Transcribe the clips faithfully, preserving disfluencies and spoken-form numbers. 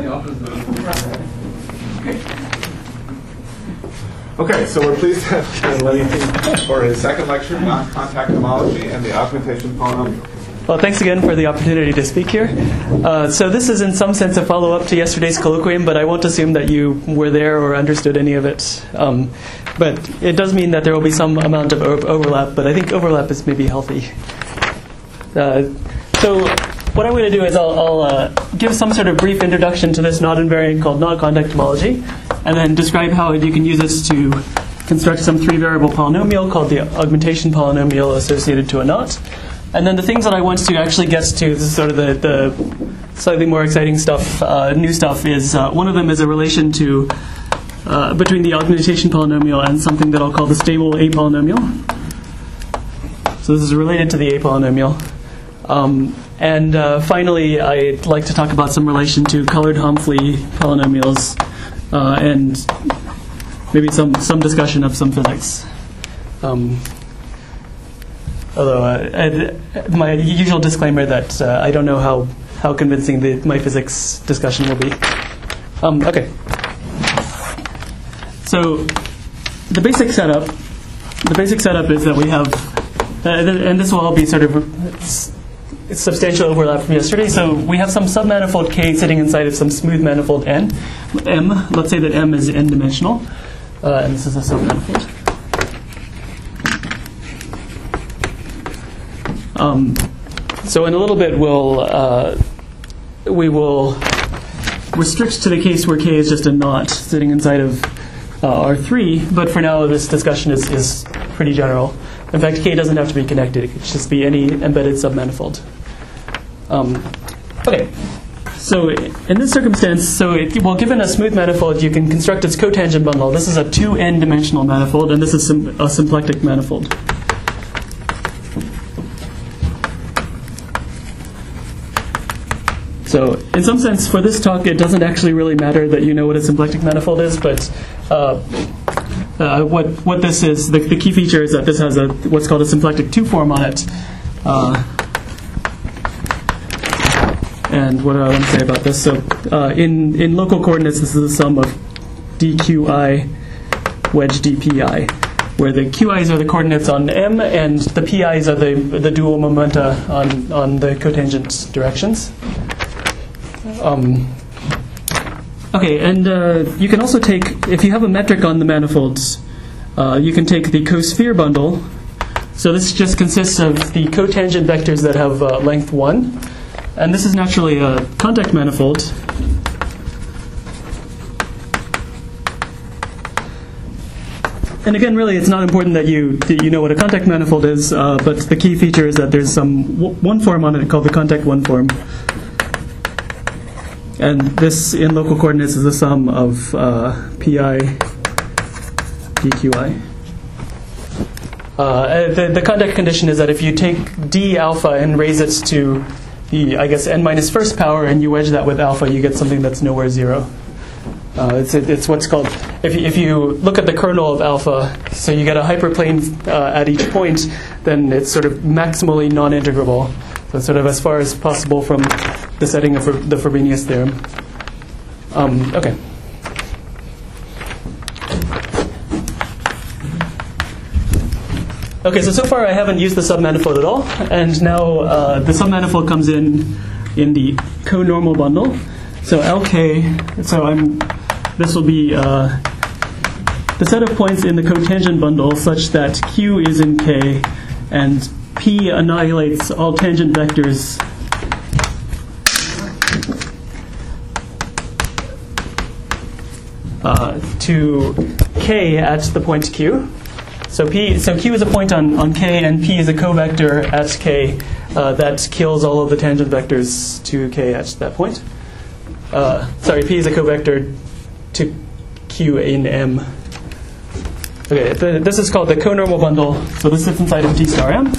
the opposite. Okay, so we're pleased to have Ken Liddy for his second lecture, Non-Contact Homology and the Augmentation Polynomial. Well, thanks again for the opportunity to speak here. Uh, so this is in some sense a follow-up to yesterday's colloquium, but I won't assume that you were there or understood any of it. Um, but it does mean that there will be some amount of o- overlap, but I think overlap is maybe healthy. Uh, so what I'm going to do is I'll, I'll uh, give some sort of brief introduction to this knot invariant called non-contact homology, and then describe how you can use this to construct some three-variable polynomial called the augmentation polynomial associated to a knot. And then the things that I want to actually get to, this is sort of the, the slightly more exciting stuff, uh, new stuff, is uh, one of them is a relation to uh, between the augmentation polynomial and something that I'll call the stable A polynomial. So this is related to the A polynomial. Um, and uh, finally, I'd like to talk about some relation to colored Humphrey polynomials uh, and maybe some, some discussion of some physics. Um, Although uh, I, my usual disclaimer that uh, I don't know how, how convincing the, my physics discussion will be. Um, okay. So the basic setup, the basic setup is that we have, uh, and this will all be sort of substantial overlap from yesterday. So we have some submanifold K sitting inside of some smooth manifold N, M. Let's say that M is n-dimensional, uh, and this is a submanifold. Um, so in a little bit, we'll uh, we will restrict to the case where K is just a knot sitting inside of uh, R three. But for now, this discussion is, is pretty general. In fact, K doesn't have to be connected; it could just be any embedded submanifold. Um, okay. So in this circumstance, so it, well, given a smooth manifold, you can construct its cotangent bundle. This is a two n-dimensional manifold, and this is sim- a symplectic manifold. So in some sense, for this talk, it doesn't actually really matter that you know what a symplectic manifold is, but uh, uh, what what this is, the, the key feature is that this has a what's called a symplectic two-form on it. Uh, and what do I want to say about this? So uh, in, in local coordinates, this is the sum of dqi wedge dpi, where the qi's are the coordinates on M, and the pi's are the, the dual momenta on, on the cotangent directions. Um, okay, and uh, you can also take, if you have a metric on the manifolds, uh, you can take the cosphere bundle. So this just consists of the cotangent vectors that have uh, length one. And this is naturally a contact manifold. And again, really, it's not important that you that you know what a contact manifold is, uh, but the key feature is that there's some w- one form on it called the contact one form. And this, in local coordinates, is the sum of uh, pi dqi. Uh, the, the contact condition is that if you take d alpha and raise it to the, I guess, n minus first power, and you wedge that with alpha, you get something that's nowhere zero. Uh, it's it's what's called, if you, if you look at the kernel of alpha, so you get a hyperplane uh, at each point, then it's sort of maximally non-integrable. So sort of as far as possible from the setting of the Frobenius theorem. Um, okay. Okay, so so far I haven't used the submanifold at all, and now uh, the submanifold comes in in the conormal bundle. So L K, so I'm, this will be uh, the set of points in the cotangent bundle such that Q is in K, and P annihilates all tangent vectors uh, to K at the point Q. So P, so Q is a point on, on K, and P is a covector at K uh, that kills all of the tangent vectors to K at that point. Uh, sorry, P is a covector to Q in M. Okay, the, this is called the conormal bundle. So this sits inside of D star M.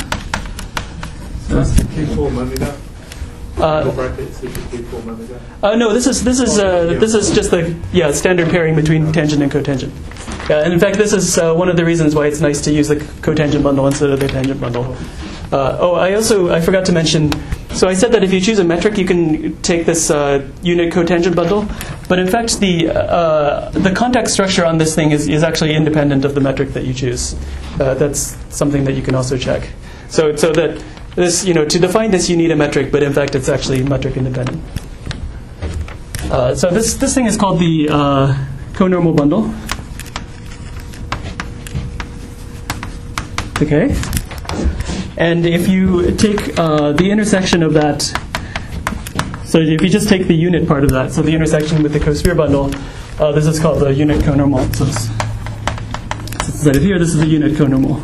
Uh, uh, no, this is this is uh, this is just the yeah standard pairing between tangent and cotangent. Yeah, and in fact, this is uh, one of the reasons why it's nice to use the cotangent bundle instead of the tangent bundle. Uh, oh, I also I forgot to mention. so I said that if you choose a metric, you can take this uh, unit cotangent bundle. But in fact, the uh, the contact structure on this thing is, is actually independent of the metric that you choose. Uh, that's something that you can also check. So so that this, you know, to define this, you need a metric, but in fact, it's actually metric independent. Uh, so this this thing is called the uh, conormal bundle. Okay. And if you take uh, the intersection of that, so if you just take the unit part of that, so the intersection with the cosphere bundle, uh, this is called the unit conormal. So this, instead of here, this is the unit conormal.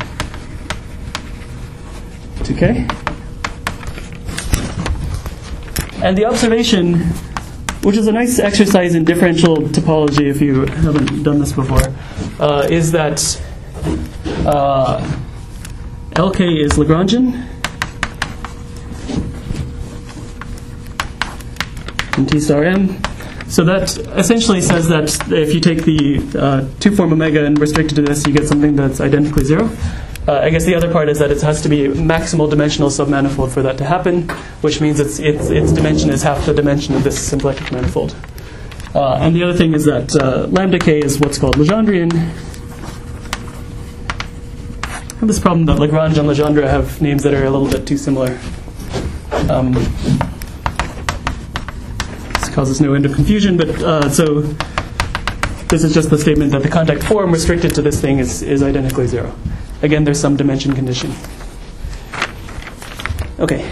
Okay? And the observation, which is a nice exercise in differential topology if you haven't done this before, uh, is that uh, L K is Lagrangian, and T star M. So that essentially says that if you take the uh, two-form omega and restrict it to this, you get something that's identically zero. Uh, I guess the other part is that it has to be maximal dimensional submanifold for that to happen, which means its its, its dimension is half the dimension of this symplectic manifold. Uh, and the other thing is that uh, lambda k is what's called Legendrian. I have this problem that Lagrange and Legendre have names that are a little bit too similar. Um, this causes no end of confusion, but uh, so this is just the statement that the contact form restricted to this thing is, is identically zero. Again, there's some dimension condition. Okay.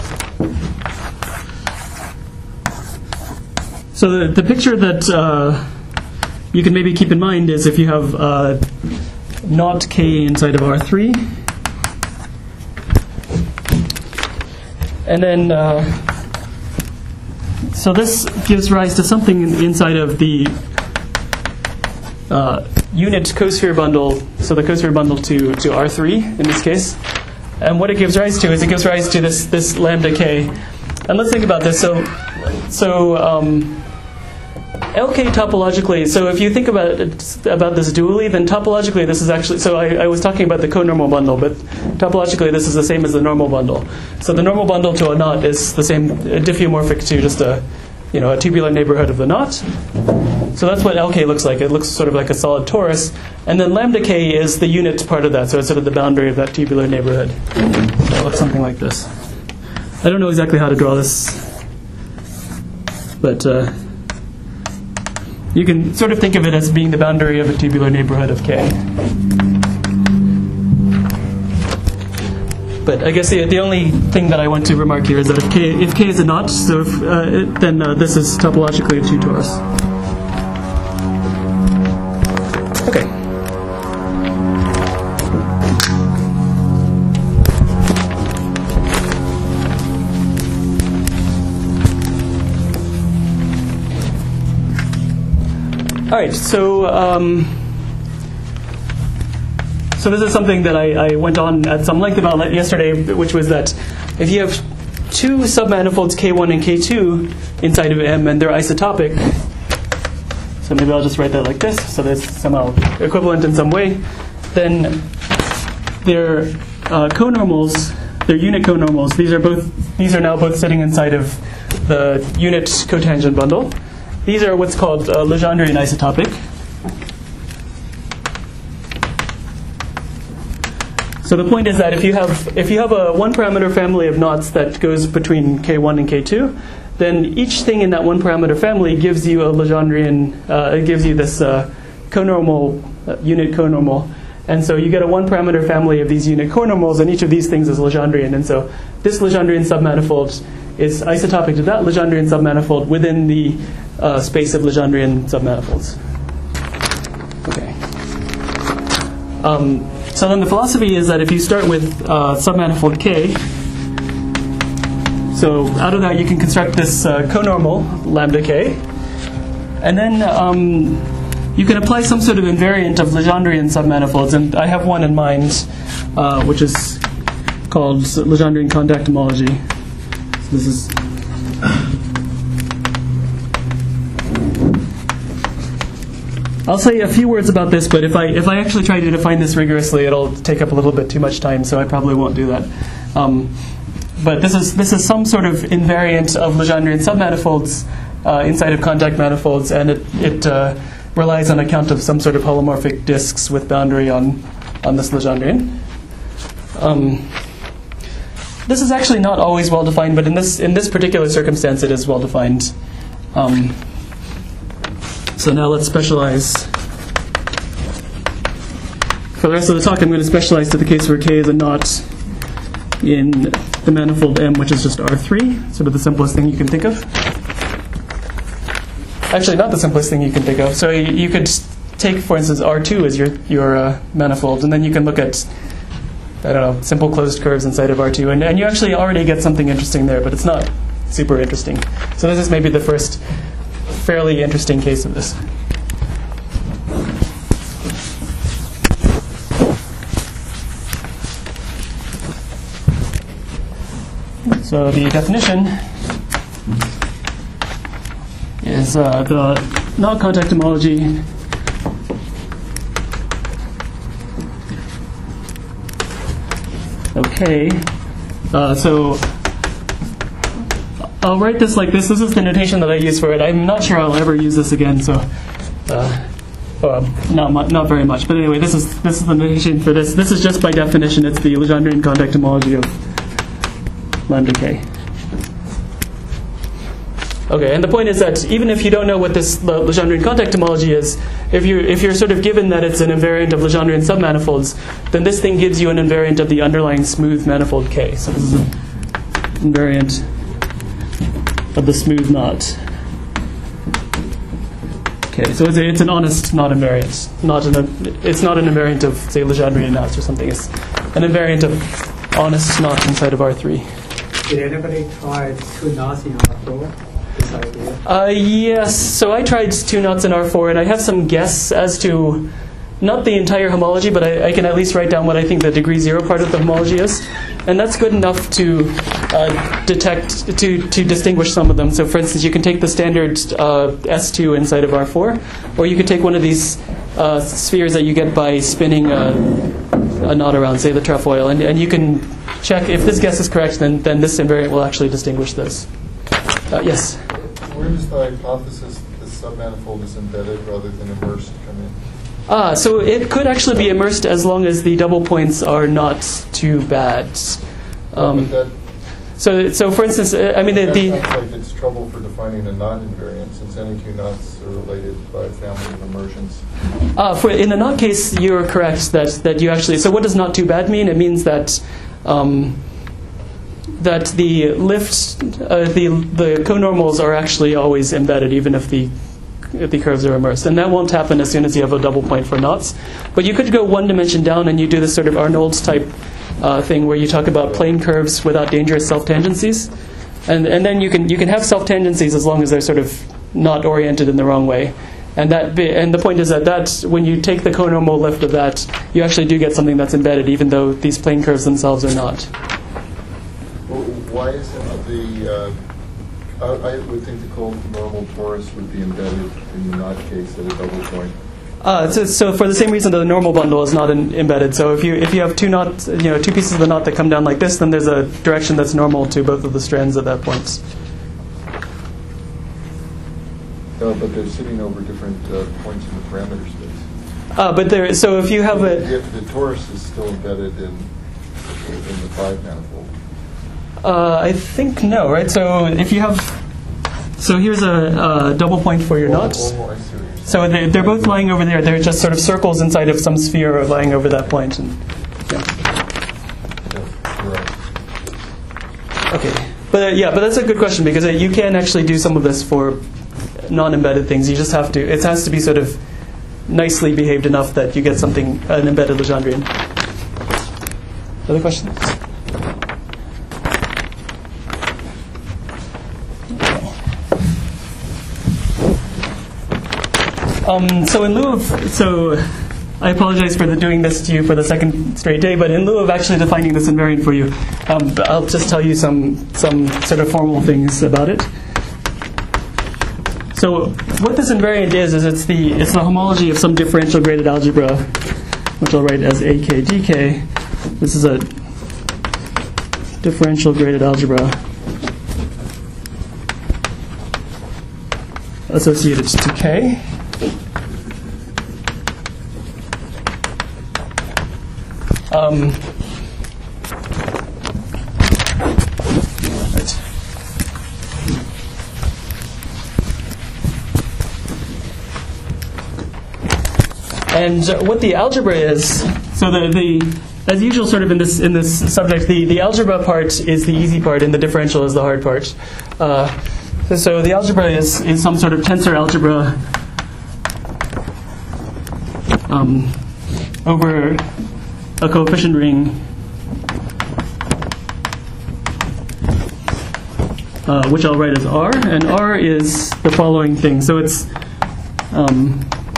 So the, the picture that uh, you can maybe keep in mind is if you have uh, not k inside of R three, and then uh, so this gives rise to something in, inside of the uh, unit cosphere bundle, so the cosphere bundle to, to R three in this case. And what it gives rise to is it gives rise to this this lambda k. And let's think about this. So so um, L K topologically, so if you think about it, about this dually, then topologically this is actually, so I, I was talking about the conormal bundle, but topologically this is the same as the normal bundle. So the normal bundle to a knot is the same, uh, diffeomorphic to just a, you know, a tubular neighborhood of the knot. So that's what L K looks like. It looks sort of like a solid torus. And then lambda k is the unit part of that, so it's sort of the boundary of that tubular neighborhood. So it looks something like this. I don't know exactly how to draw this, but uh, you can sort of think of it as being the boundary of a tubular neighborhood of K. But I guess the, the only thing that I want to remark here is that if K, if K is a knot, so if, uh, it, then uh, this is topologically a two torus. Okay. All right, so um, so this is something that I, I went on at some length about yesterday, which was that if you have two submanifolds K one and K two inside of M and they're isotopic, so maybe I'll just write that like this, so that's somehow equivalent in some way, then their uh, conormals, their unit conormals, these are both these are now both sitting inside of the unit cotangent bundle. These are what's called uh, Legendrian isotopic. So the point is that if you have if you have a one-parameter family of knots that goes between K one and K two, then each thing in that one-parameter family gives you a Legendrian. Uh, it gives you this uh, conormal uh, unit conormal, and so you get a one-parameter family of these unit conormals, and each of these things is Legendrian. And so this Legendrian submanifold is isotopic to that Legendrian submanifold within the uh, space of Legendrian submanifolds. Okay. Um, so then the philosophy is that if you start with uh, submanifold K, so out of that you can construct this uh, conormal lambda K, and then um, you can apply some sort of invariant of Legendrian submanifolds, and I have one in mind, uh, which is called Legendrian contact homology. This is I'll say a few words about this, but if I if I actually try to define this rigorously, it'll take up a little bit too much time, so I probably won't do that. Um, but this is this is some sort of invariant of Legendre submanifolds uh, inside of contact manifolds, and it it uh, relies on account of some sort of holomorphic disks with boundary on on this Legendrian. Um, this is actually not always well defined, but in this in this particular circumstance, it is well defined. Um, so now let's specialize. For the rest of the talk, I'm going to specialize to the case where K is a knot in the manifold M, which is just R three, sort of the simplest thing you can think of. Actually, not the simplest thing you can think of. So you, you could take, for instance, R two as your, your uh, manifold, and then you can look at, I don't know, simple closed curves inside of R two, and, and you actually already get something interesting there, but it's not super interesting. So this is maybe the first fairly interesting case of this. So the definition is uh, the knot contact homology okay. Uh, so I'll write this like this. This is the notation that I use for it. I'm not sure I'll ever use this again, so uh, well, not mu- not very much. But anyway, this is this is the notation for this. This is just by definition. It's the Legendrian contact homology of lambda k. Okay, and the point is that even if you don't know what this Legendrian contact homology is, if you if you're sort of given that it's an invariant of Legendrian submanifolds, then this thing gives you an invariant of the underlying smooth manifold K. So this is an invariant of the smooth knot. Okay, so it's, a, it's an honest knot invariant. Not an, it's not an invariant of, say, Legendrian knots or something. It's an invariant of honest knot inside of R three. Did anybody try two knots in R four? This idea? Uh, yes, so I tried two knots in R four, and I have some guess as to, not the entire homology, but I, I can at least write down what I think the degree zero part of the homology is. And that's good enough to uh, detect, to, to distinguish some of them. So for instance, you can take the standard uh, S two inside of R four, or you could take one of these uh, spheres that you get by spinning a, a knot around, say the trefoil, and, and you can check if this guess is correct, then, then this invariant will actually distinguish this. Uh, yes? Where does the hypothesis that the submanifold is embedded rather than immersed come in? Ah, so it could actually be immersed as long as the double points are not too bad. Um, that, so, so for instance, uh, I mean, the, that the sounds like it's trouble for defining a knot invariant, since any two knots are related by a family of immersions. Uh, for, in the knot case, you're correct that, that you actually... So what does not too bad mean? It means that um, that the lift, uh, the the conormals are actually always embedded, even if the if the curves are immersed. And that won't happen as soon as you have a double point for knots. But you could go one dimension down and you do this sort of Arnold's type uh, thing where you talk about plane curves without dangerous self-tangencies. And and then you can you can have self-tangencies as long as they're sort of not oriented in the wrong way. And that be, and the point is that, that when you take the conormal lift of that, you actually do get something that's embedded, even though these plane curves themselves are not. Well, why isn't the... Uh, I, I would think the conormal torus would be embedded in the knot case at a double point. Uh, so, so for the same reason that the normal bundle is not in, embedded. So if you if you have two knots, you know, two pieces of the knot that come down like this, then there's a direction that's normal to both of the strands at that point. No, but they're sitting over different uh, points in the parameter space. Uh, but there, so if you have a, If the torus is still embedded in in the five manifold. uh, I think no, right? So if you have, so here's a, a double point for your Oh, knot. oh, I see what you're saying. So they, they're both lying over there. They're just sort of circles inside of some sphere or lying over that point. And, yeah. Yeah, you're right. Okay, but uh, yeah, but that's a good question because uh, you can actually do some of this for non-embedded things. You just have to. It has to be sort of nicely behaved enough that you get something an embedded Legendrian. Other questions? Um, so in lieu of so. I apologize for the doing this to you for the second straight day, but in lieu of actually defining this invariant for you, um, I'll just tell you some some sort of formal things about it. So what this invariant is is it's the it's the homology of some differential graded algebra, which I'll write as A K D K. This is a differential graded algebra associated to K. Um, right. And uh, what the algebra is, so the, the as usual, sort of in this in this subject, the, the algebra part is the easy part, and the differential is the hard part. Uh, so, so the algebra is is some sort of tensor algebra um, over a coefficient ring uh, which I'll write as R, and R is the following thing. So it's um,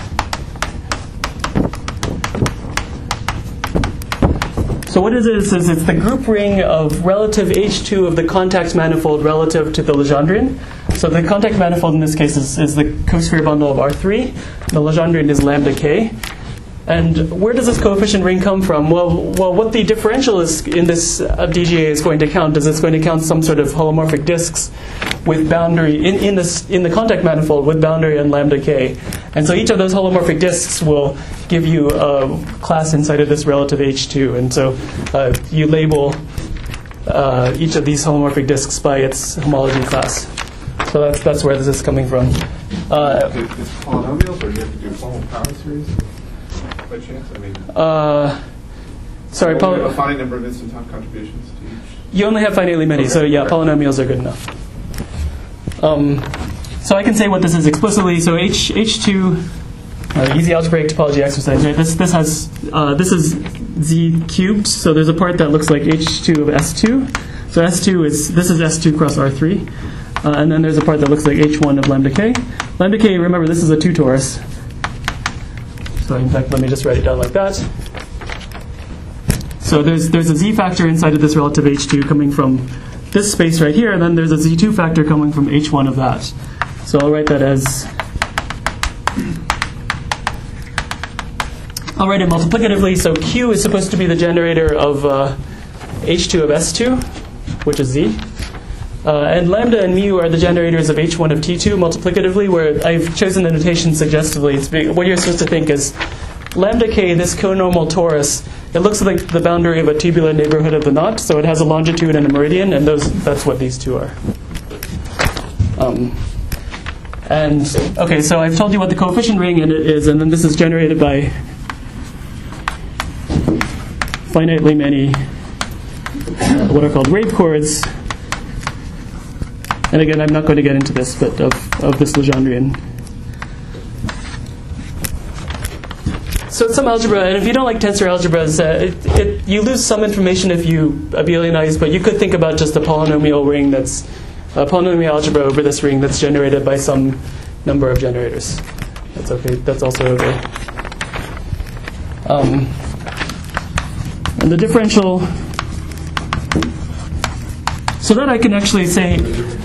so what it is is it's the group ring of relative H two of the contact manifold relative to the Legendrian. So the contact manifold in this case is, is the cosphere bundle of R three. The Legendrian is lambda K. And where does this coefficient ring come from? Well, well, what the differential is in this uh, D G A is going to count is it's going to count some sort of holomorphic disks with boundary in, in this in the contact manifold with boundary on lambda K. And so each of those holomorphic disks will give you a class inside of this relative H two. And so uh, you label uh, each of these holomorphic disks by its homology class. So that's that's where this is coming from. Uh, It's polynomials, or do you have to do formal power series? By chance, I mean, uh, sorry, only Paul. a finite number of instant time contributions to each. You only have finitely many, Okay, so yeah, okay. polynomials are good enough. Um, so I can say what this is explicitly. So H H2, uh, easy algebraic topology exercise. Right? This this has uh, this is Z cubed. So there's a part that looks like H two of S two. So S two is this is S two cross R three, uh, and then there's a part that looks like H one of lambda K. Lambda K. Remember, this is a two torus. So in fact, let me just write it down like that. So there's there's a Z factor inside of this relative H two coming from this space right here, and then there's a Z two factor coming from H one of that. So I'll write that as, I'll write it multiplicatively. So Q is supposed to be the generator of uh, H two of S two, which is Z. Uh, and lambda and mu are the generators of H one of T two multiplicatively, where I've chosen the notation suggestively. It's be, what you're supposed to think is lambda K, this conormal torus, it looks like the boundary of a tubular neighborhood of the knot, so it has a longitude and a meridian, and those that's what these two are. Um, and, okay, so I've told you what the coefficient ring in it is, and then this is generated by finitely many uh, what are called wave chords. And again, I'm not going to get into this, but of, of this Legendrian. So it's some algebra, and if you don't like tensor algebras, uh, it, it, you lose some information if you abelianize, but you could think about just a polynomial ring that's, a polynomial algebra over this ring that's generated by some number of generators. That's okay, that's also okay. Um, and the differential, so that I can actually say,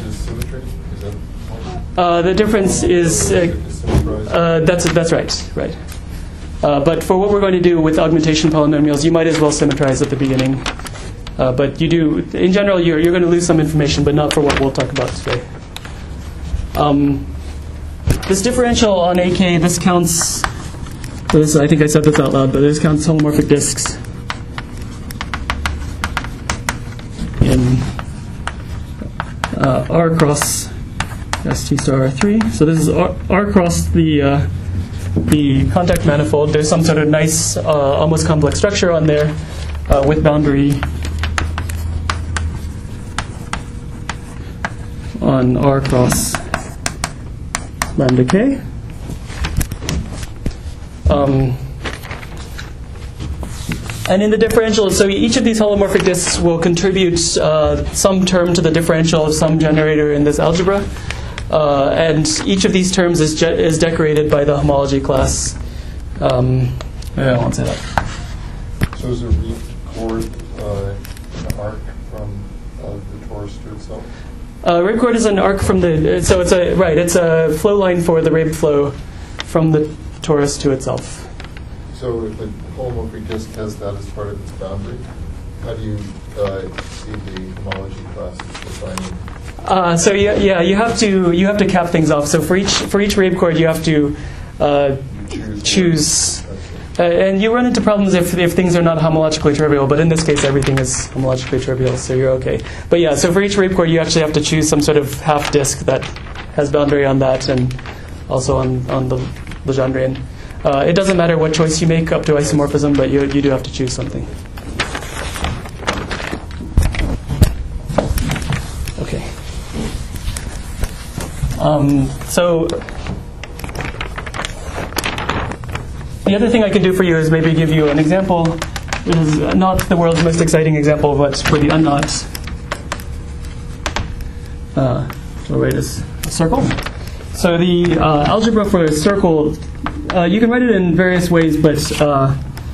Uh, the difference is uh, uh, that's that's right, right. Uh, but for what we're going to do with augmentation polynomials, you might as well symmetrize at the beginning. Uh, but you do, in general, you're you're going to lose some information, but not for what we'll talk about today. Um, this differential on A K, this counts. This, I think I said this out loud, but this counts homomorphic disks in uh, R cross S T star R three. So this is R, R across the uh, the contact manifold. There's some sort of nice, uh, almost complex structure on there uh, with boundary on R cross lambda K. Um, and in the differential, so each of these holomorphic disks will contribute uh, some term to the differential of some generator in this algebra. Uh, and each of these terms is, ge- is decorated by the homology class. Um, I won't say that. So is a reed chord uh, an arc from uh, the torus to itself? Uh, ribchord is an arc from the, so it's a, right, it's a flow line for the rib flow from the torus to itself. So if the holomorphic disk has that as part of its boundary? how do you uh, see the homology classes defining? Uh, so yeah, yeah, you have to you have to cap things off. So for each for each Rabe chord, you have to uh, You choose. choose, uh, and you run into problems if if things are not homologically trivial. But in this case, everything is homologically trivial, so you're okay. But yeah, so for each Rabe chord, you actually have to choose some sort of half disk that has boundary on that, and also on on the Legendrian. Uh, it doesn't matter what choice you make up to isomorphism, but you you do have to choose something. Okay. Um, so the other thing I can do for you is maybe give you an example. It is not the world's most exciting example, but for the unknot. Uh, we'll write as a circle. So the uh, algebra for a circle, uh, you can write it in various ways, but uh,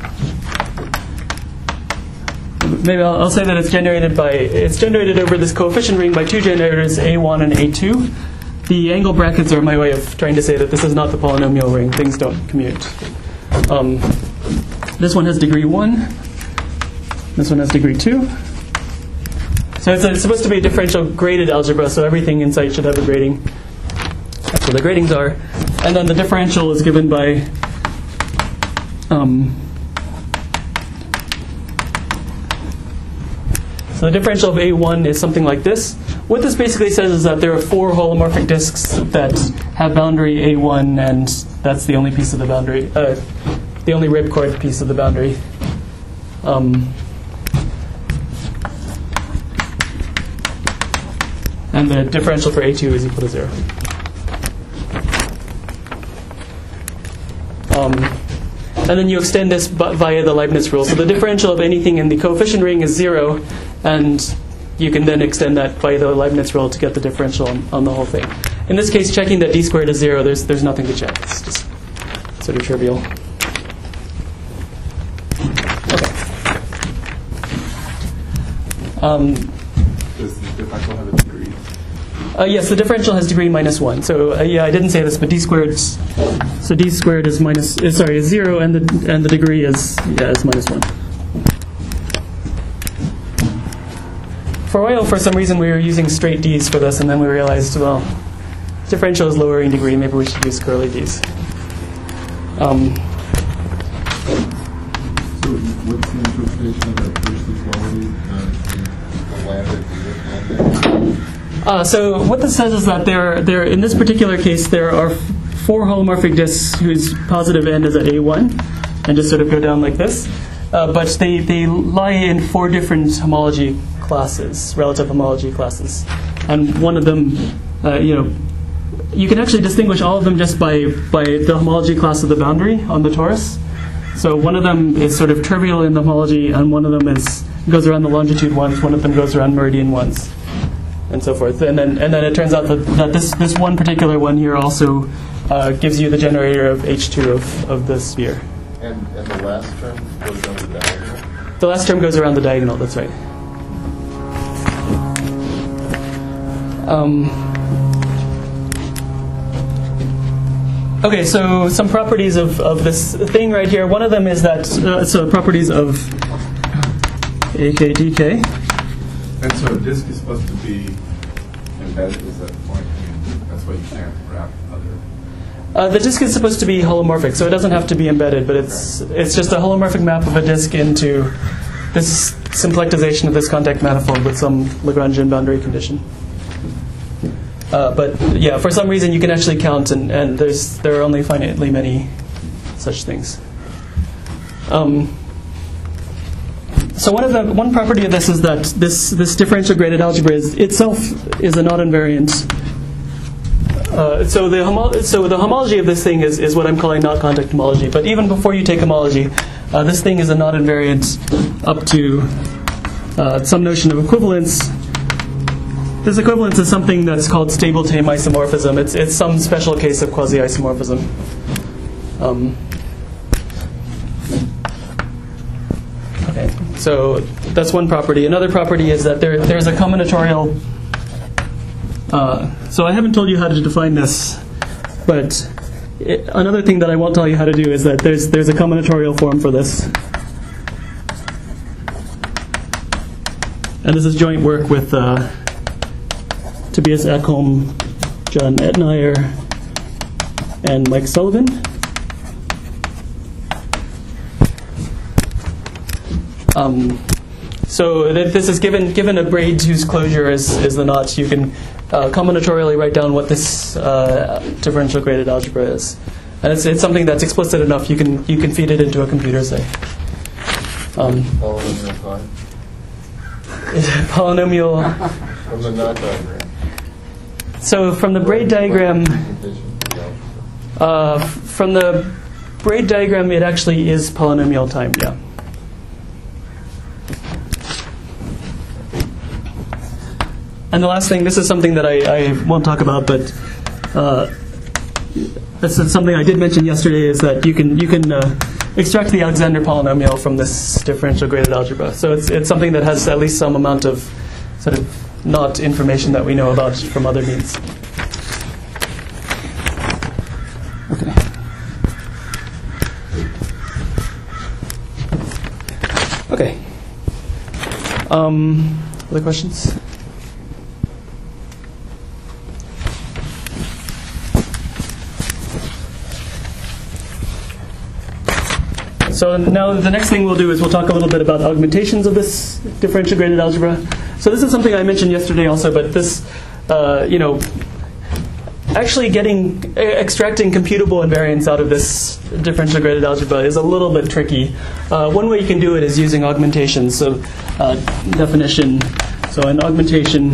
maybe I'll, I'll say that it's generated by it's generated over this coefficient ring by two generators, A one and A two. The angle brackets are my way of trying to say that this is not the polynomial ring. Things don't commute. Um, this one has degree one. This one has degree two. So it's, a, it's supposed to be a differential graded algebra, so everything inside should have a grading. That's where the gradings are. And then the differential is given by um, so the differential of A one is something like this. What this basically says is that there are four holomorphic disks that have boundary A one, and that's the only piece of the boundary, uh, the only Rabe chord piece of the boundary. Um, and the differential for A two is equal to zero. Um, and then you extend this via the Leibniz rule. So the differential of anything in the coefficient ring is zero, and you can then extend that by the Leibniz rule to get the differential on, on the whole thing. In this case, checking that d squared is zero, there's there's nothing to check. It's just sort of trivial. Okay. Um, Does the differential have a degree? uh, yes, the differential has degree minus one. So uh, yeah, I didn't say this, but d squared. So d squared is minus. Uh, sorry, is zero, and the and the degree is yeah is minus one. For a while, for some reason, we were using straight d's for this, and then we realized, well, differential is lowering degree. Maybe we should use curly d's. Um, So what's the interpretation of that first equality? Uh, the lambda d? uh, so what this says is that there, there, in this particular case, there are f- four holomorphic disks whose positive end is at A one, and just sort of go down like this. Uh, but they, they lie in four different homology classes, relative homology classes. And one of them, uh, you know, you can actually distinguish all of them just by, by the homology class of the boundary on the torus. So one of them is sort of trivial in the homology, and one of them is goes around the longitude ones, one of them goes around meridian ones, and so forth. And then and then it turns out that, that this, this one particular one here also uh, gives you the generator of H two of, of the sphere. And, and the last term goes on the diagonal? The last term goes around the diagonal, that's right. Um, okay, so some properties of, of this thing right here. One of them is that, uh, so properties of A K D K. And so a disk is supposed to be embedded, is that the point? I mean, that's why you can't wrap other... Uh, the disk is supposed to be holomorphic, so it doesn't have to be embedded, but it's it's just a holomorphic map of a disk into this symplectization of this contact manifold with some Lagrangian boundary condition. Uh, but yeah, for some reason you can actually count, and, and there's there are only finitely many such things. Um, so one of the one property of this is that this this differential graded algebra is itself is a not invariant. Uh, so the homo- so the homology of this thing is, is what I'm calling not contact homology. But even before you take homology, uh, this thing is a not invariant up to uh, some notion of equivalence. This equivalence is something that's called stable tame isomorphism. It's it's some special case of quasi-isomorphism. Um, okay, so that's one property. Another property is that there there's a combinatorial. Uh, so I haven't told you how to define this, but it, another thing that I won't tell you how to do is that there's there's a combinatorial form for this. And this is joint work with uh, Tobias Ekholm, John Etnier, and Mike Sullivan. Um, so th- this is given given a braid whose closure is, is the knot. You can uh, combinatorially write down what this uh, differential graded algebra is, and it's it's something that's explicit enough. You can you can feed it into a computer, say. Um, Polynomial time. Polynomial. From the knot diagram. So from the braid diagram, uh, from the braid diagram, it actually is polynomial time. Yeah. And the last thing, this is something that I, I won't talk about, but uh, this is something I did mention yesterday, is that you can you can uh, extract the Alexander polynomial from this differential graded algebra. So it's it's something that has at least some amount of sort of not information that we know about from other means. Okay. Okay. Um, other questions? So now the next thing we'll do is we'll talk a little bit about augmentations of this differential graded algebra. So this is something I mentioned yesterday also, but this, uh, you know, actually getting, extracting computable invariants out of this differential graded algebra is a little bit tricky. Uh, one way you can do it is using augmentations. So uh, definition, so an augmentation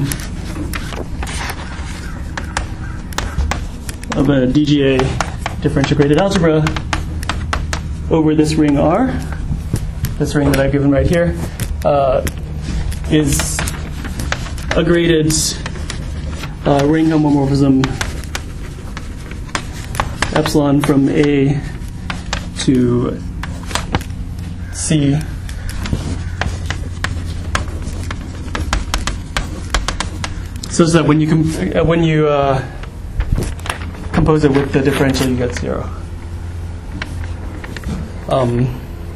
of a D G A differential graded algebra over this ring R, this ring that I've given right here, uh, is a graded uh, ring homomorphism epsilon from A to C such that when you com- uh, when you uh, compose it with the differential, you get zero. Um,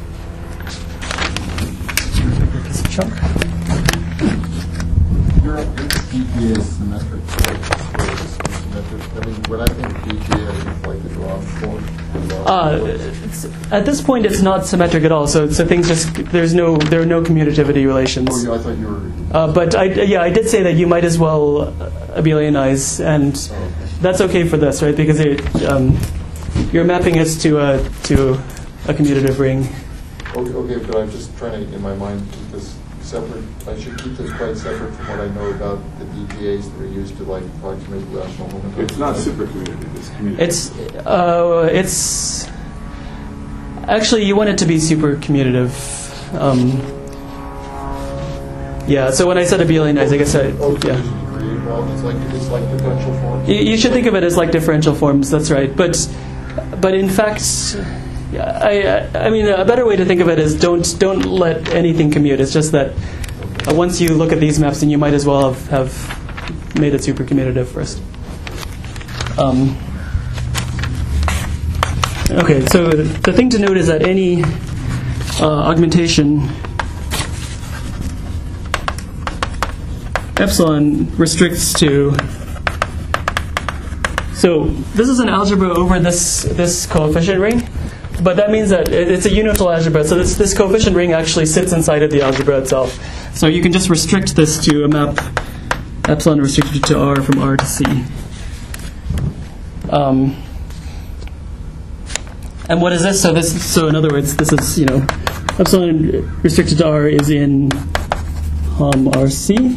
piece of chunk. Your D G A is symmetric. Right? Symmetric. I mean, when I think D G A, I think like the drawn form. Uh, it's, at this point, it's not symmetric at all. So, so things just there's no there are no commutativity relations. Oh, yeah, I thought you were. Uh, but I, yeah, I did say that you might as well abelianize, and Oh, okay. that's okay for this, right? Because it, um, you're mapping it to a to a commutative ring. Okay, okay, but I'm just trying to, in my mind, keep this separate. I should keep this quite separate from what I know about the D G As that are used to like approximate rational homotopy. It's not supercommutative, it's commutative. It's uh, it's actually you want it to be super commutative. Um, yeah. So when I said abelianize, I guess I Oh, yeah. degree. Well, it's like it's like differential forms. You, you should think of it as like differential forms. That's right. But but in fact, I I mean a better way to think of it is don't don't let anything commute. It's just that uh, once you look at these maps, then you might as well have, have made it super commutative first. Um, okay, so the thing to note is that any uh, augmentation epsilon restricts to. So this is an algebra over this this coefficient ring, but that means that it's a unital algebra. So this this coefficient ring actually sits inside of the algebra itself. So you can just restrict this to a map epsilon restricted to R from R to C. Um, and what is this? So this so in other words, this is you know epsilon restricted to R is in Hom R C,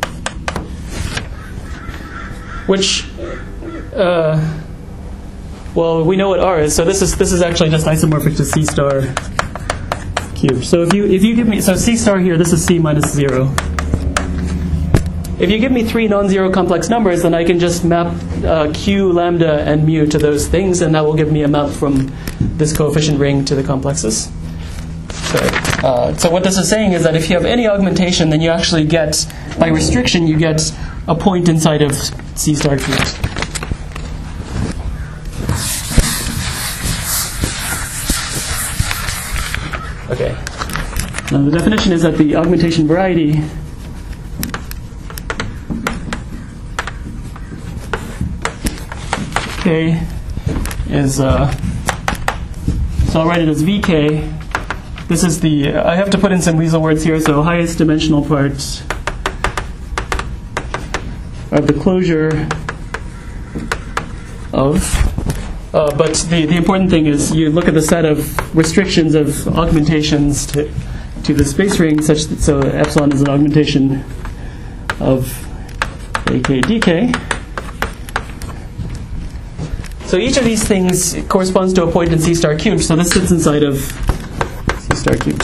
which. Uh, well, we know what R is, so this is this is actually just isomorphic to C star cubed. So if you if you give me so C star here, this is C minus zero. If you give me three non-zero complex numbers, then I can just map uh, Q, lambda, and mu to those things, and that will give me a map from this coefficient ring to the complexes. So, uh, so what this is saying is that if you have any augmentation, then you actually get, by restriction, you get a point inside of C star cubed. Okay. Now the definition is that the augmentation variety k is, uh, so I'll write it as vk. This is the, I have to put in some weasel words here, so highest dimensional part of the closure of, uh, but the, the important thing is you look at the set of restrictions of augmentations to, to the space ring, such that, so epsilon is an augmentation of A K D K. So each of these things corresponds to a point in C star cubed, so this sits inside of C star cubed.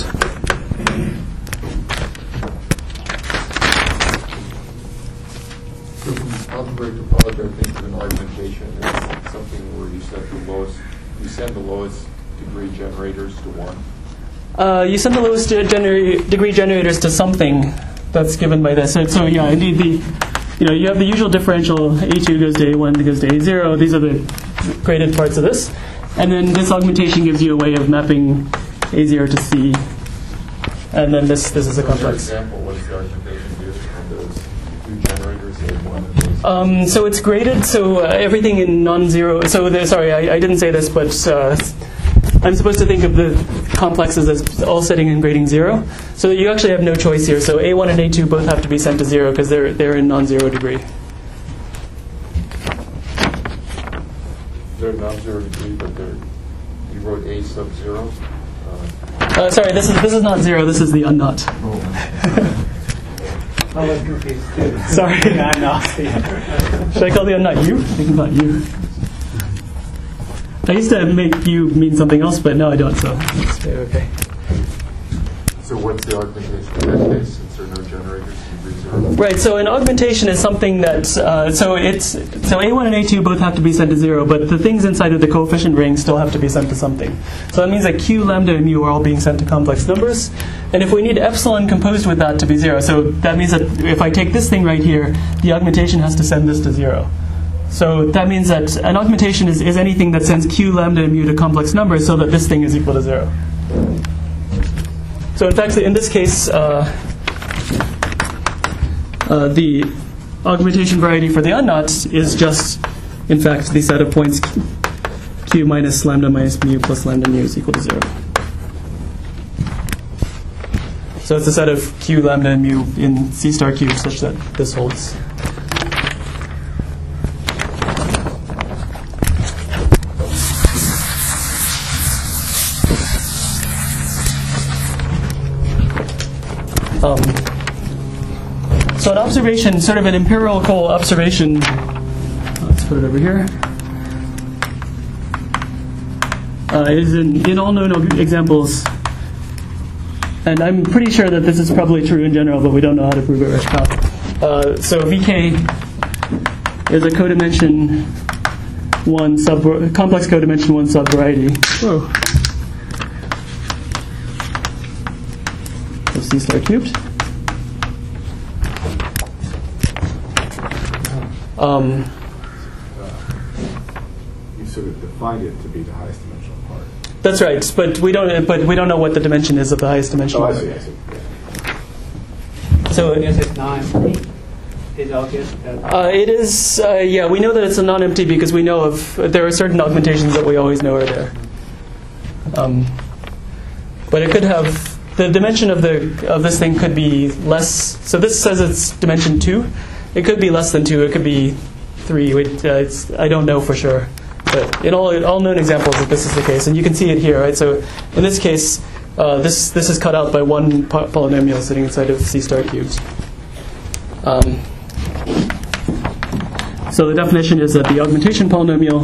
So from algebraic topology, I think of an augmentation is something where you set the lowest, you send the lowest degree generators to one. Uh, you send the lowest gener- degree generators to something that's given by this. So, so yeah, indeed, the you know you have the usual differential. A two goes to A one, goes to A zero. These are the graded parts of this, and then this augmentation gives you a way of mapping A zero to C, and then this this is a So complex. For example, what is the augmentation do on those two generators, A one and A zero? Um, so it's graded. So uh, everything in non-zero. So the, sorry, I, I didn't say this, but uh, I'm supposed to think of the complexes as all setting and grading zero. So you actually have no choice here. So A one and A two both have to be sent to zero because they're they're in non-zero degree. They're non-zero degree, but they're, you wrote A sub zero. Uh, Uh, sorry, this is this is not zero. This is the unnot. I was confused too. Sorry. I'm not. Should I call the unnot you? You can call it you. I used to make you mean something else, but no, I don't. So it's okay. So what's the augmentation in that case, since there are no generators to degree zero? Right. So an augmentation is something that uh, so it's so A one and A two both have to be sent to zero, but the things inside of the coefficient ring still have to be sent to something. So that means that Q, lambda, and mu are all being sent to complex numbers. And if we need epsilon composed with that to be zero, so that means that if I take this thing right here, the augmentation has to send this to zero. So that means that an augmentation is, is anything that sends Q, lambda, and mu to complex numbers so that this thing is equal to zero. So in fact, in this case, uh, uh, the augmentation variety for the unknot is just, in fact, the set of points Q, Q minus lambda minus mu plus lambda mu is equal to zero. So it's a set of Q, lambda, and mu in C star cubed such that this holds. Um, so an observation, sort of an empirical observation, let's put it over here, uh, is in, in all known examples, and I'm pretty sure that this is probably true in general, but we don't know how to prove it right now. Uh, so V K is a codimension one sub complex codimension one subvariety. Whoa. Of C star cubed. Um, You sort of defined it to be the highest dimensional part. that's right, but we don't. But we don't know what the dimension is of the highest dimension. Oh, I see, I see. So Is it non-empty? Is obvious that uh, it is. Uh, yeah, we know that it's a non-empty because we know of there are certain augmentations that we always know are there. Um, but it could have. The dimension of the of this thing could be less. So this says it's dimension two. It could be less than two. It could be three. It, uh, it's, I don't know for sure. But in all in all known examples, that this is the case, and you can see it here, right? So in this case, uh, this this is cut out by one po- polynomial sitting inside of C star cubed. Um, so the definition is that the augmentation polynomial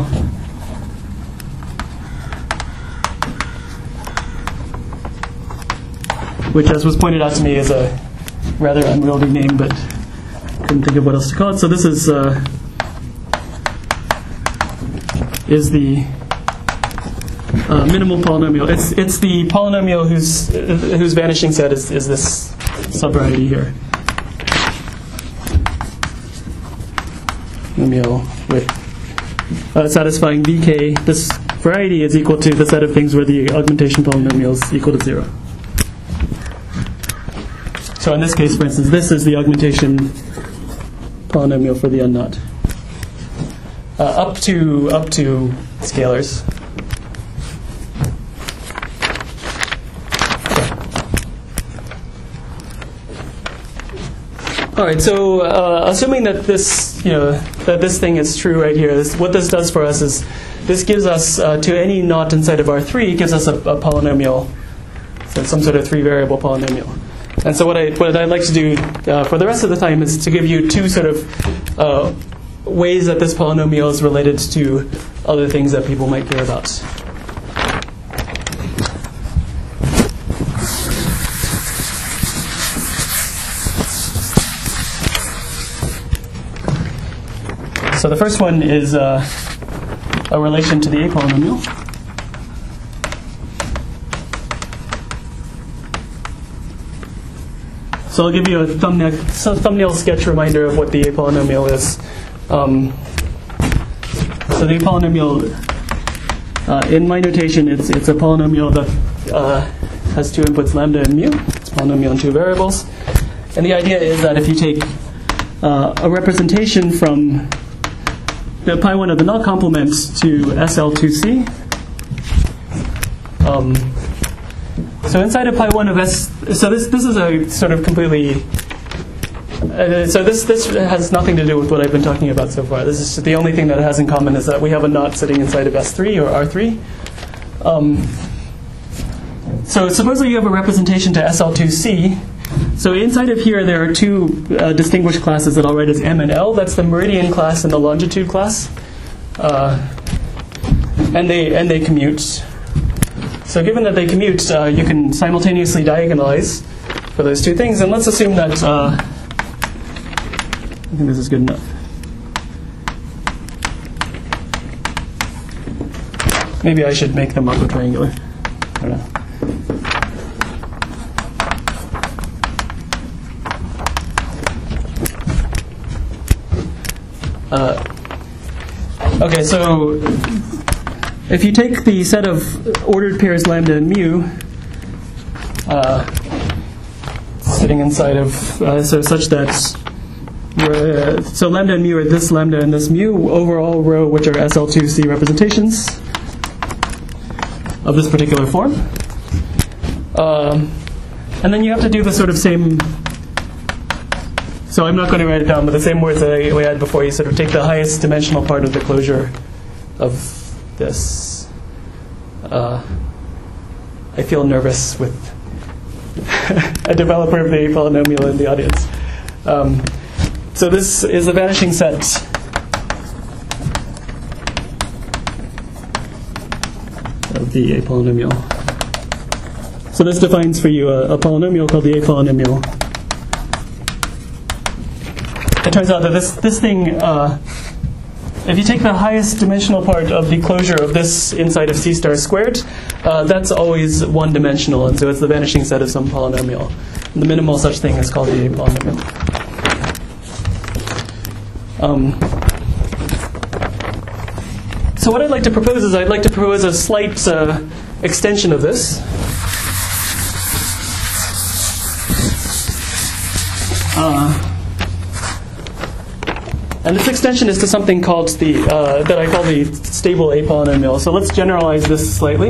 which, as was pointed out to me, is a rather unwieldy name, but couldn't think of what else to call it. So this is uh, is the uh, minimal polynomial. It's it's the polynomial whose uh, whose vanishing set is, is this subvariety here. Polynomial with uh, satisfying V K. This variety is equal to the set of things where the augmentation polynomial is equal to zero. So in this case, for instance, this is the augmentation polynomial for the unknot. uh, up to up to scalars. All right, so uh, assuming that this, you know, that this thing is true right here, this, what this does for us is this gives us uh, to any knot inside of R three gives us a, a polynomial, so some sort of three-variable polynomial. And so what I what I'd like to do uh, for the rest of the time is to give you two sort of uh, ways that this polynomial is related to other things that people might care about. So the first one is uh, a relation to the A polynomial. So I'll give you a thumbnail, thumbnail sketch reminder of what the A polynomial is. Um, so the A polynomial, uh, in my notation, it's, it's a polynomial that uh, has two inputs, lambda and mu. It's a polynomial in two variables. And the idea is that if you take uh, a representation from the pi one of the knot complement to S L two C. Um, so inside of pi one of S, so this this is a sort of completely. Uh, so this this has nothing to do with what I've been talking about so far. This is the only thing that it has in common is that we have a knot sitting inside of S three or R three. Um, so supposedly you have a representation to S L two C. So inside of here, there are two uh, distinguished classes that I'll write as M and L. That's the meridian class and the longitude class, uh, and they and they commute. So given that they commute, uh, you can simultaneously diagonalize for those two things. And let's assume that uh, I think this is good enough. Maybe I should make them triangular. I don't know. Uh, okay, so if you take the set of ordered pairs lambda and mu, uh, sitting inside of, uh, so such that, uh, so lambda and mu are this lambda and this mu over all rho, which are S L two C representations of this particular form. Um, and then you have to do the sort of same. So I'm not going to write it down, but the same words that I, we had before. You sort of take the highest dimensional part of the closure of this. Uh, I feel nervous with a developer of the A polynomial in the audience. Um, so this is the vanishing set of the A polynomial. So this defines for you a, a polynomial called the A polynomial. It turns out that this, this thing, uh, if you take the highest dimensional part of the closure of this inside of C star squared, uh, that's always one dimensional, and so it's the vanishing set of some polynomial. And the minimal such thing is called the A polynomial. Um, so what I'd like to propose is I'd like to propose a slight uh, extension of this. Uh, And this extension is to something called the uh, that I call the stable A polynomial. So let's generalize this slightly.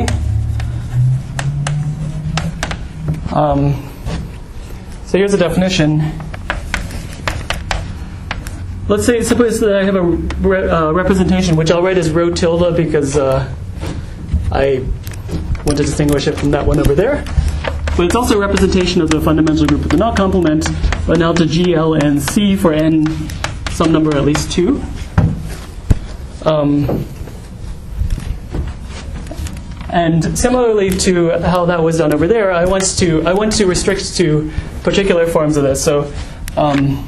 Um, so here's a definition. Let's say, suppose that I have a re- uh, representation which I'll write as rho tilde because uh, I want to distinguish it from that one over there. But it's also a representation of the fundamental group of the knot complement, but now to G, L, and C for n. Some number at least two. Um, and similarly to how that was done over there, I want to I want to restrict to particular forms of this. So, um,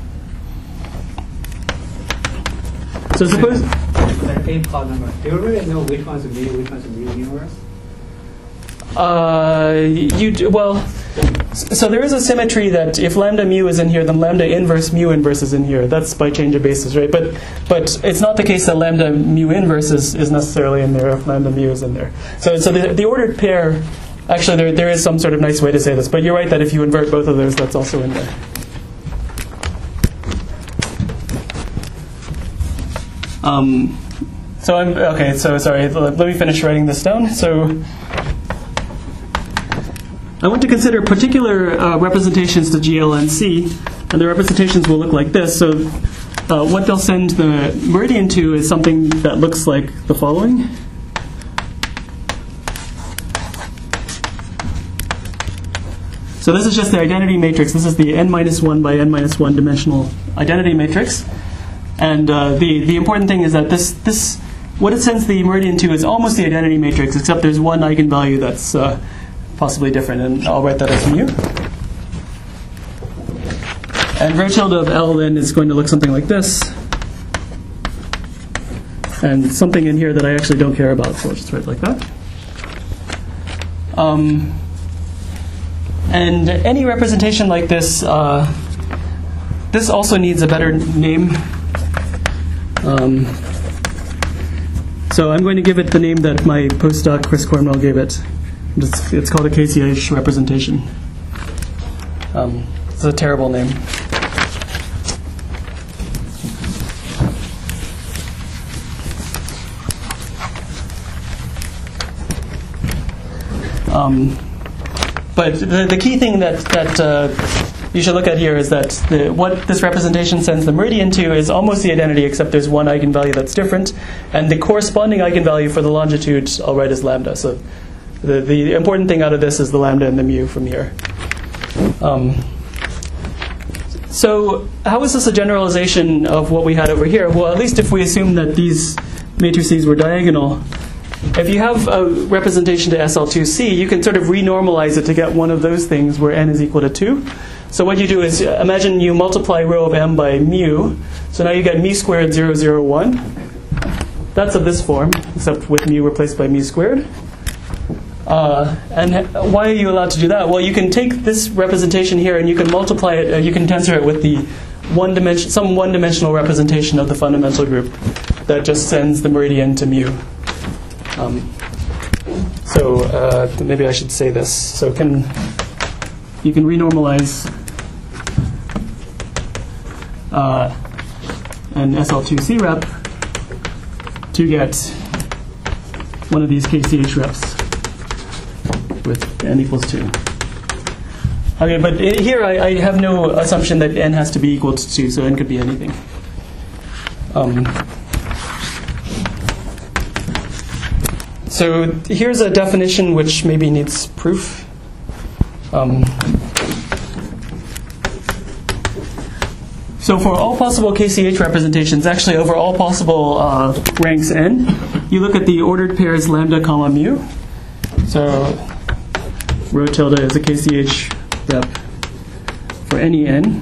so suppose That A polynomial. Do you really know which one's mu, which one's mu inverse? uh, you do, well. So there is a symmetry that if lambda mu is in here, then lambda inverse mu inverse is in here. That's by change of basis, right? But but it's not the case that lambda mu inverse is, is necessarily in there if lambda mu is in there. So so the, the ordered pair, actually there there is some sort of nice way to say this, but you're right that if you invert both of those, that's also in there. Um, so I'm okay. So sorry. Let me finish writing this down. So I want to consider particular uh, representations to G L N C, and the representations will look like this. So uh, what they'll send the meridian to is something that looks like the following. So this is just the identity matrix. This is the n minus one by n minus one dimensional identity matrix. And uh, the, the important thing is that this, this, what it sends the meridian to is almost the identity matrix, except there's one eigenvalue that's uh, possibly different. And I'll write that as mu. And rho tilde of L then is going to look something like this. And something in here that I actually don't care about, so I'll just write it like that. Um, And any representation like this, uh, this also needs a better name. Um, so I'm going to give it the name that my postdoc Chris Cornwell gave it. It's, it's called a K C H representation. Um, it's a terrible name. Um, But the, the key thing that, that uh, you should look at here is that the, what this representation sends the meridian to is almost the identity, except there's one eigenvalue that's different. And the corresponding eigenvalue for the longitude I'll write as lambda. So the, the important thing out of this is the lambda and the mu from here. Um, so how is this a generalization of what we had over here? Well, at least if we assume that these matrices were diagonal, if you have a representation to S L two C, you can sort of renormalize it to get one of those things where n is equal to two. So what you do is, imagine you multiply rho of m by mu. So now you get mu squared zero, zero, one. That's of this form, except with mu replaced by mu squared. Uh, and why are you allowed to do that? Well, you can take this representation here and you can multiply it, uh, you can tensor it with the one dimension, some one-dimensional representation of the fundamental group that just sends the meridian to mu. Um, so uh, maybe I should say this. So can you can renormalize uh, an S L two C rep to get one of these K C H reps with n equals two. Okay, but here I, I have no assumption that n has to be equal to two, so n could be anything. Um, So here's a definition which maybe needs proof. Um, so for all possible K C H representations, actually over all possible uh, ranks n, you look at the ordered pairs lambda comma mu. So rho tilde is a K C H rep for any n,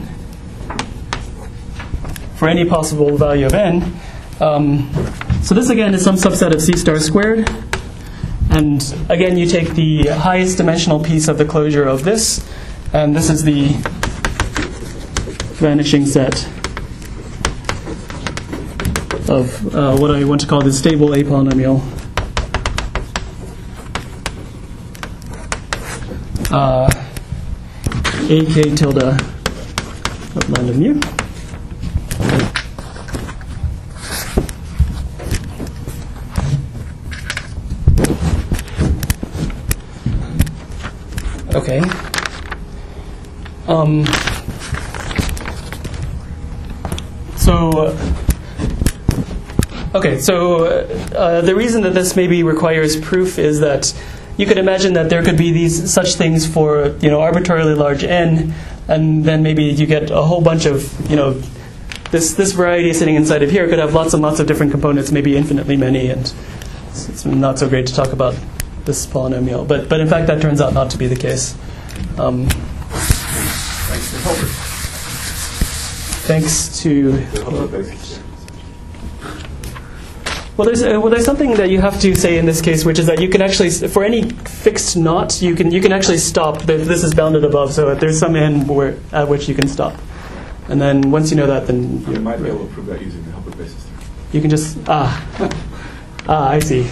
for any possible value of n. Um, so this again is some subset of C star squared. And again, you take the highest dimensional piece of the closure of this, and this is the vanishing set of uh, what I want to call the stable A polynomial. Uh, A k tilde of lambda mu. Okay. Um, so, okay, so uh, the reason that this maybe requires proof is that you could imagine that there could be these such things for, you know, arbitrarily large n, and then maybe you get a whole bunch of, you know, this this variety sitting inside of here could have lots and lots of different components, maybe infinitely many, and it's, it's not so great to talk about this polynomial, but but in fact that turns out not to be the case. Um, Thanks to Hilbert. Thanks to. The Hilbert basis. Well, there's uh, well, there's something that you have to say in this case, which is that you can actually, for any fixed knot, you can you can actually stop. This is bounded above, so there's some n where at which you can stop, and then once you know that, then You might be able to prove that using the Hilbert basis theorem. you can just ah ah I see.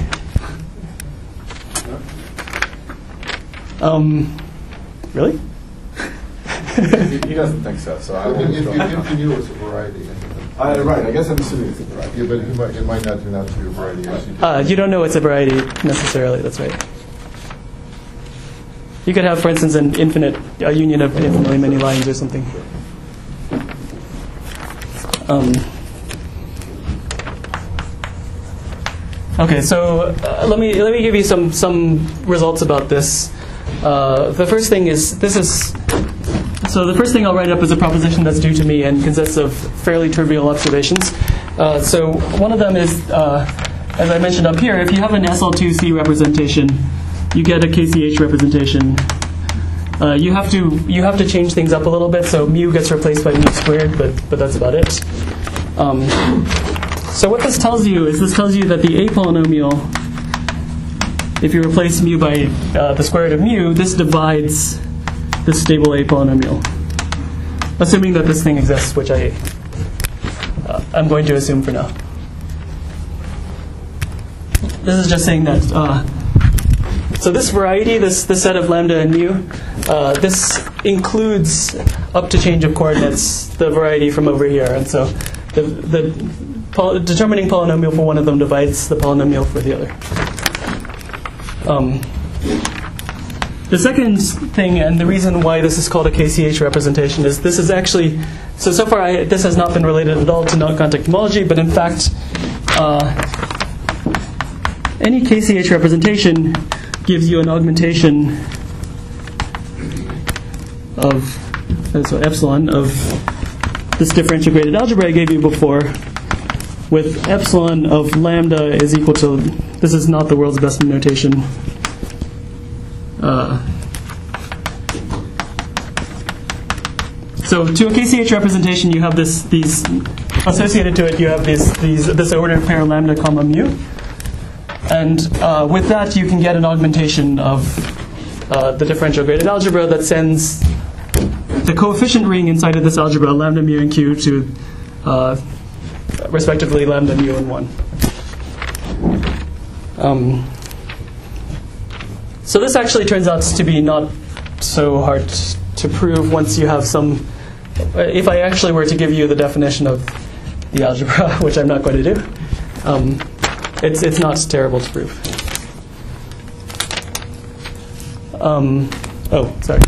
Um, really? he, he doesn't think so, so I If won't if you draw. if you knew it was a variety. Uh, right, I guess I'm assuming it's a variety. Yeah, but it might, it might not turn out to be a variety. As you did. Uh, you don't know it's a variety necessarily. That's right. You could have, for instance, an infinite a union of infinitely many lines or something. Um, okay, so uh, let me let me give you some some results about this. Uh, the first thing is this is so the first thing I'll write up is a proposition that's due to me and consists of fairly trivial observations. Uh, so one of them is, uh, as I mentioned up here, if you have an S L two C representation, you get a K C H representation. Uh, you have to you have to change things up a little bit, so mu gets replaced by mu squared, but but that's about it. Um, so what this tells you is this tells you that the A polynomial, if you replace mu by uh, the square root of mu, this divides this stable A polynomial, assuming that this thing exists, which I uh, I'm going to assume for now. This is just saying that. Uh, So this variety, this, this set of lambda and mu, uh, this includes up to change of coordinates the variety from over here. And so the, the poly, determining polynomial for one of them divides the polynomial for the other. Um, the second thing, and the reason why this is called a K C H representation, is this is actually, so so far I, this has not been related at all to non-contact homology, but in fact, uh, any K C H representation gives you an augmentation of uh, so epsilon of this differential graded algebra I gave you before, with epsilon of lambda is equal to, this is not the world's best notation, uh, so to a K C H representation you have this these associated to it you have these these this ordered pair lambda comma mu. And uh, with that, you can get an augmentation of uh, the differential graded algebra that sends the coefficient ring inside of this algebra, lambda, mu, and q, to uh, respectively lambda, mu, and one. Um, so this actually turns out to be not so hard to prove once you have some. If I actually were to give you the definition of the algebra, which I'm not going to do. Um, It's it's not terrible to prove. Um, oh, sorry.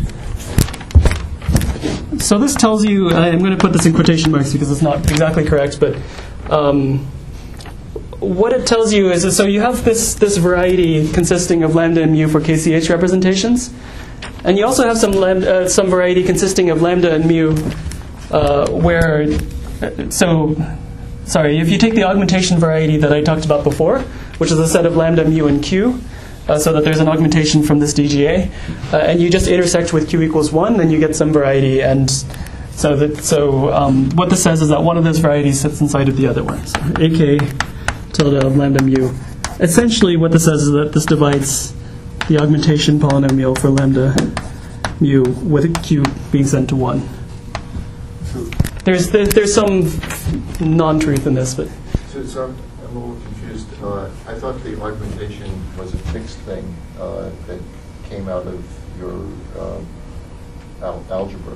So this tells you, I'm going to put this in quotation marks because it's not exactly correct, but um, what it tells you is, so you have this, this variety consisting of lambda and mu for K C H representations, and you also have some lambda, uh, some variety consisting of lambda and mu uh, where, so... Sorry, if you take the augmentation variety that I talked about before, which is a set of lambda, mu, and q, uh, so that there's an augmentation from this D G A, uh, and you just intersect with q equals one, then you get some variety. And so that so um, what this says is that one of those varieties sits inside of the other one. So ak tilde of lambda mu. Essentially, what this says is that this divides the augmentation polynomial for lambda mu with q being sent to one. There's there, there's some non-truth in this, but So, so I'm, I'm a little confused. Uh, I thought the augmentation was a fixed thing uh, that came out of your um, al- algebra.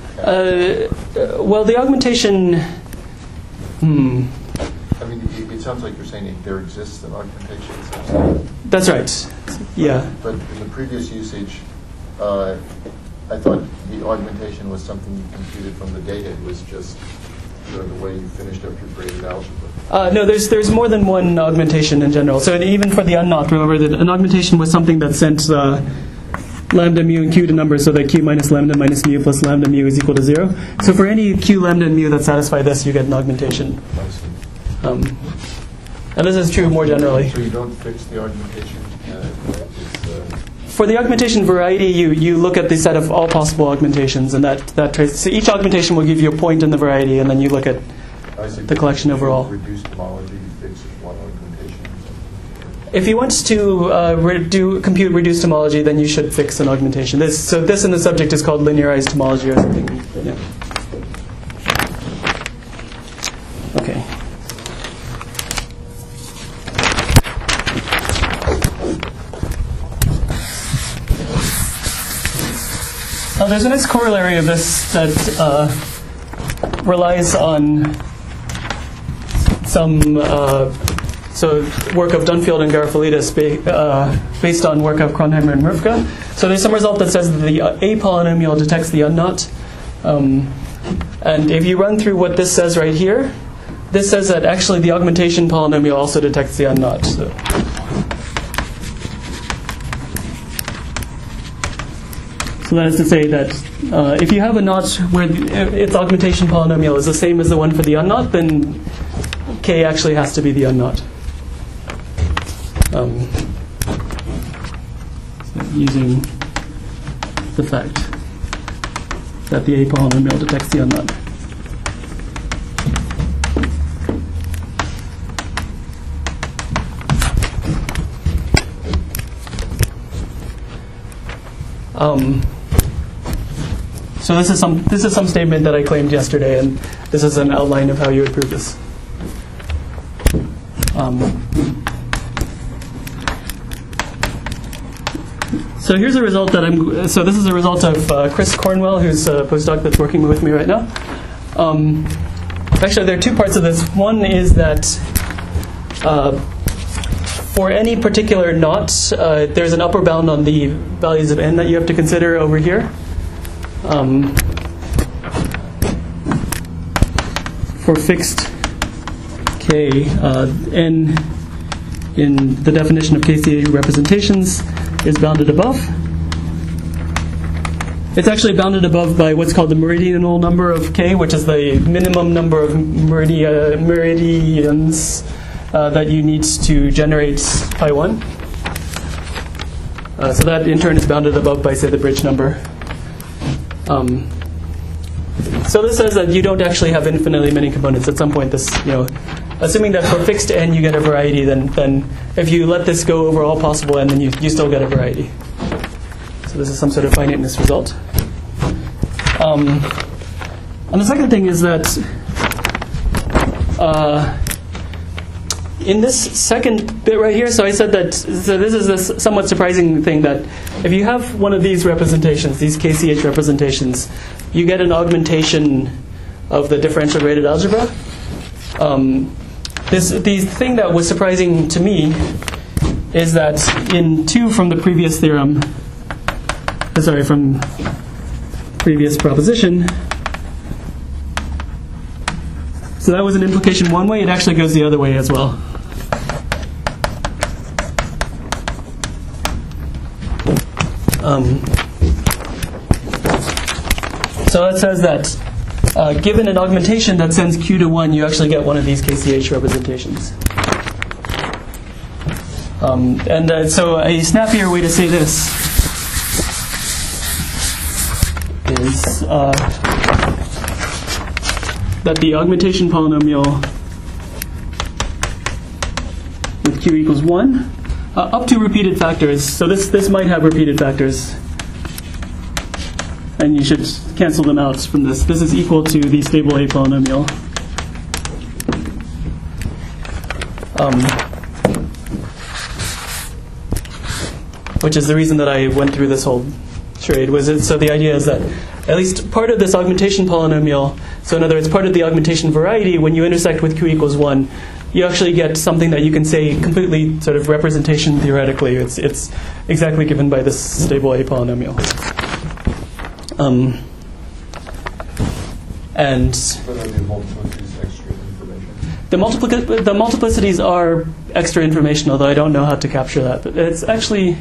uh, well, the augmentation. Hmm. I mean, it, it sounds like you're saying that there exists an augmentation. Essentially. That's right. Yeah. But in the previous usage, uh, I thought the augmentation was something you computed from the data. It was just you know, the way you finished up your graded algebra. Uh, no, there's there's more than one augmentation in general. So even for the unknot, remember that an augmentation was something that sent uh, lambda, mu, and q to numbers, so that q minus lambda minus mu plus lambda mu is equal to zero. So for any q, lambda, and mu that satisfy this, you get an augmentation. Um, and this is true more generally. So you don't fix the augmentation. Uh, it's, uh, For the augmentation variety, you, you look at the set of all possible augmentations, and that, that traces. So each augmentation will give you a point in the variety, and then you look at the collection overall. Reduced homology, you fix one augmentation or something. If you want to uh, re- do compute reduced homology, then you should fix an augmentation. This, so this in the subject is called linearized homology or something. Yeah. Okay. Now, there's a nice corollary of this that uh, relies on some uh, so work of Dunfield and Garofalidis ba- uh, based on work of Kronheimer and Mrvka. So there's some result that says that the A polynomial detects the unknot. Um, and if you run through what this says right here, this says that actually the augmentation polynomial also detects the unknot. So, so that is to say that uh, if you have a knot where the, its augmentation polynomial is the same as the one for the unknot, then K actually has to be the unknot. Um, so using the fact that the A polynomial detects the unknot. Um, so this is some this is some statement that I claimed yesterday, and this is an outline of how you would prove this. Um, so here's a result that I'm. So this is a result of uh, Chris Cornwell, who's a postdoc that's working with me right now. Um, actually, there are two parts of this. One is that uh, for any particular knot, uh, there's an upper bound on the values of n that you have to consider over here. Um, for fixed K, uh, n in the definition of K C A representations is bounded above. It's actually bounded above by what's called the meridianal number of K, which is the minimum number of meridia, meridians uh, that you need to generate pi one. Uh, so that in turn is bounded above by, say, the bridge number. Um, so this says that you don't actually have infinitely many components. At some point, this, you know, assuming that for fixed n you get a variety, then then if you let this go over all possible n, then you, you still get a variety. So this is some sort of finiteness result. Um, and the second thing is that uh, in this second bit right here, so I said that, so this is a somewhat surprising thing, that if you have one of these representations, these K C H representations, you get an augmentation of the differential graded algebra. Um, this the thing that was surprising to me is that in two from the previous theorem, uh, sorry, from previous proposition, so that was an implication one way, it actually goes the other way as well. Um, so it says that uh, given an augmentation that sends Q to one, you actually get one of these K C H representations. Um, and uh, so a snappier way to say this is uh, that the augmentation polynomial with Q equals one, uh, up to repeated factors, so this, this might have repeated factors, and you should cancel them out from this. This is equal to the stable A polynomial. Um, which is the reason that I went through this whole charade. Was it, so the idea is that at least part of this augmentation polynomial, so in other words, part of the augmentation variety, when you intersect with Q equals one, you actually get something that you can say completely sort of representation theoretically. It's it's exactly given by this stable A polynomial. Um, and But are the multiplicities extra information? the, multiplic- the multiplicities are extra information, although I don't know how to capture that. But it's actually,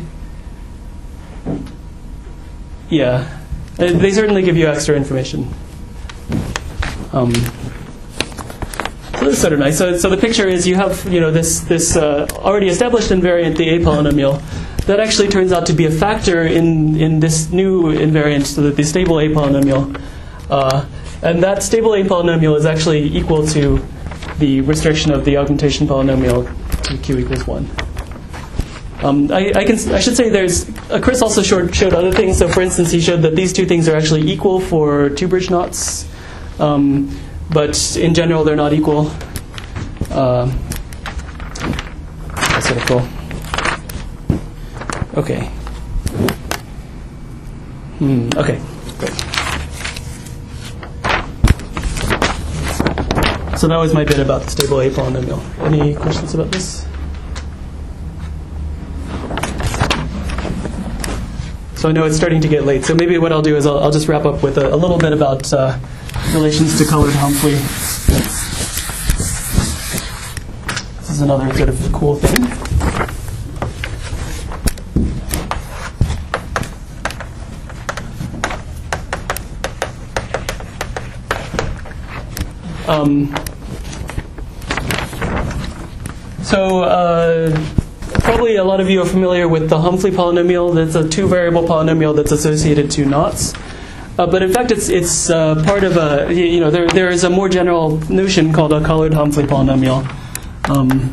yeah, they certainly give you extra information. Um, so this is sort of nice. So, so the picture is you have, you know, this this uh, already established invariant, the A polynomial, that actually turns out to be a factor in in this new invariant, so that the stable A polynomial, uh, and that stable A polynomial is actually equal to the restriction of the augmentation polynomial to Q equals one. Um, I, I can I should say there's uh, Chris also showed, showed other things. So for instance, he showed that these two things are actually equal for two bridge knots. Um, but in general, they're not equal. Uh, that's sort of cool. Okay. Hmm, okay, great. So that was my bit about the stable A polynomial. Any questions about this? So I know it's starting to get late, so maybe what I'll do is I'll, I'll just wrap up with a, a little bit about uh, relations to colored Humphrey. This is another sort of cool thing. Um, so uh, probably a lot of you are familiar with the Humphrey polynomial. That's a two-variable polynomial that's associated to knots. Uh, but in fact, it's it's uh, part of a you know there there is a more general notion called a colored Humphrey polynomial. Um,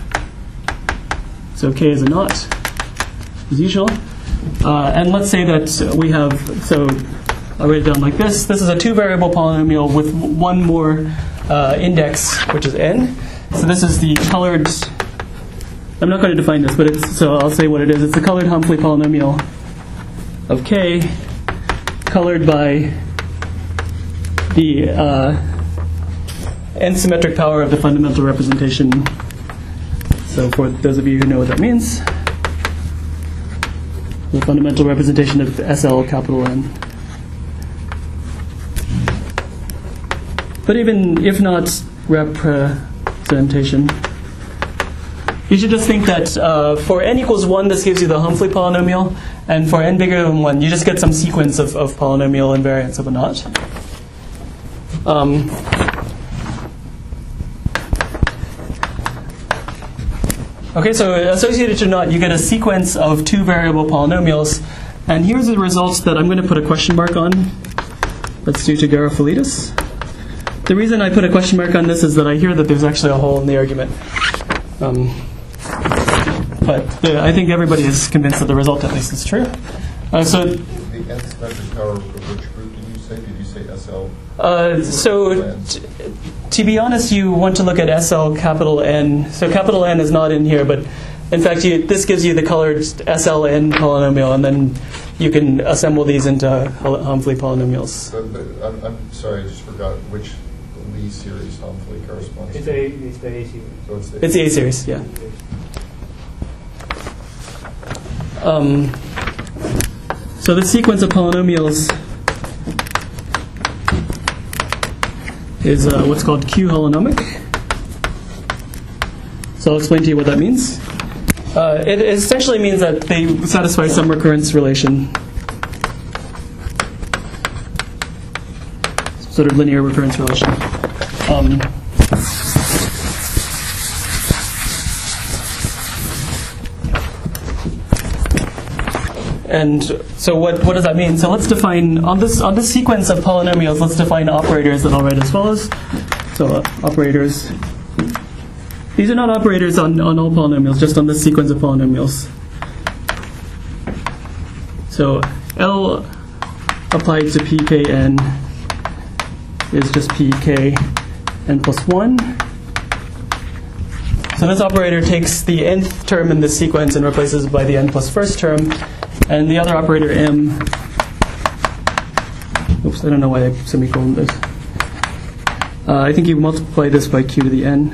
so K is a knot, as usual. Uh, and let's say that we have so. I'll write it down like this. This is a two-variable polynomial with one more uh, index, which is n. So this is the colored. I'm not going to define this, but it's so I'll say what it is. It's the colored Humphrey polynomial of k, colored by the uh, n-symmetric power of the fundamental representation. So for those of you who know what that means, the fundamental representation of S L capital N. But even if not representation, you should just think that uh, for n equals one, this gives you the Humphrey polynomial, and for n bigger than one, you just get some sequence of, of polynomial invariants of a knot. Um, okay, so associated to knot, you get a sequence of two variable polynomials, and here's the results that I'm going to put a question mark on. Let's do to Garofalidis. The reason I put a question mark on this is that I hear that there's actually a hole in the argument. Um, but the, I think everybody is convinced that the result at least is true. Uh, so the n-symmetric power of which group did you say? Did you say S L? Uh, so t- to be honest, you want to look at S L capital N. So capital N is not in here, but in fact, you, this gives you the colored S L N polynomial, and then you can assemble these into Humphrey polynomials. But, but I'm, I'm sorry, I just forgot which Lie series Humphrey corresponds It's to. a it's the A series. So it's the It's the A series, yeah. Um, so the sequence of polynomials is uh, what's called Q holonomic. So I'll explain to you what that means. Uh, it essentially means that they satisfy some recurrence relation, sort of linear recurrence relation. Um, and so what, what does that mean? So let's define, on this on this sequence of polynomials, let's define operators that I'll write as follows. So uh, operators. These are not operators on, on all polynomials, just on this sequence of polynomials. So L applied to P K N is just P K N plus one. So this operator takes the nth term in this sequence and replaces it by the n plus first term. And the other operator M, oops, I don't know why I semicolon this. Uh, I think you multiply this by Q to the N.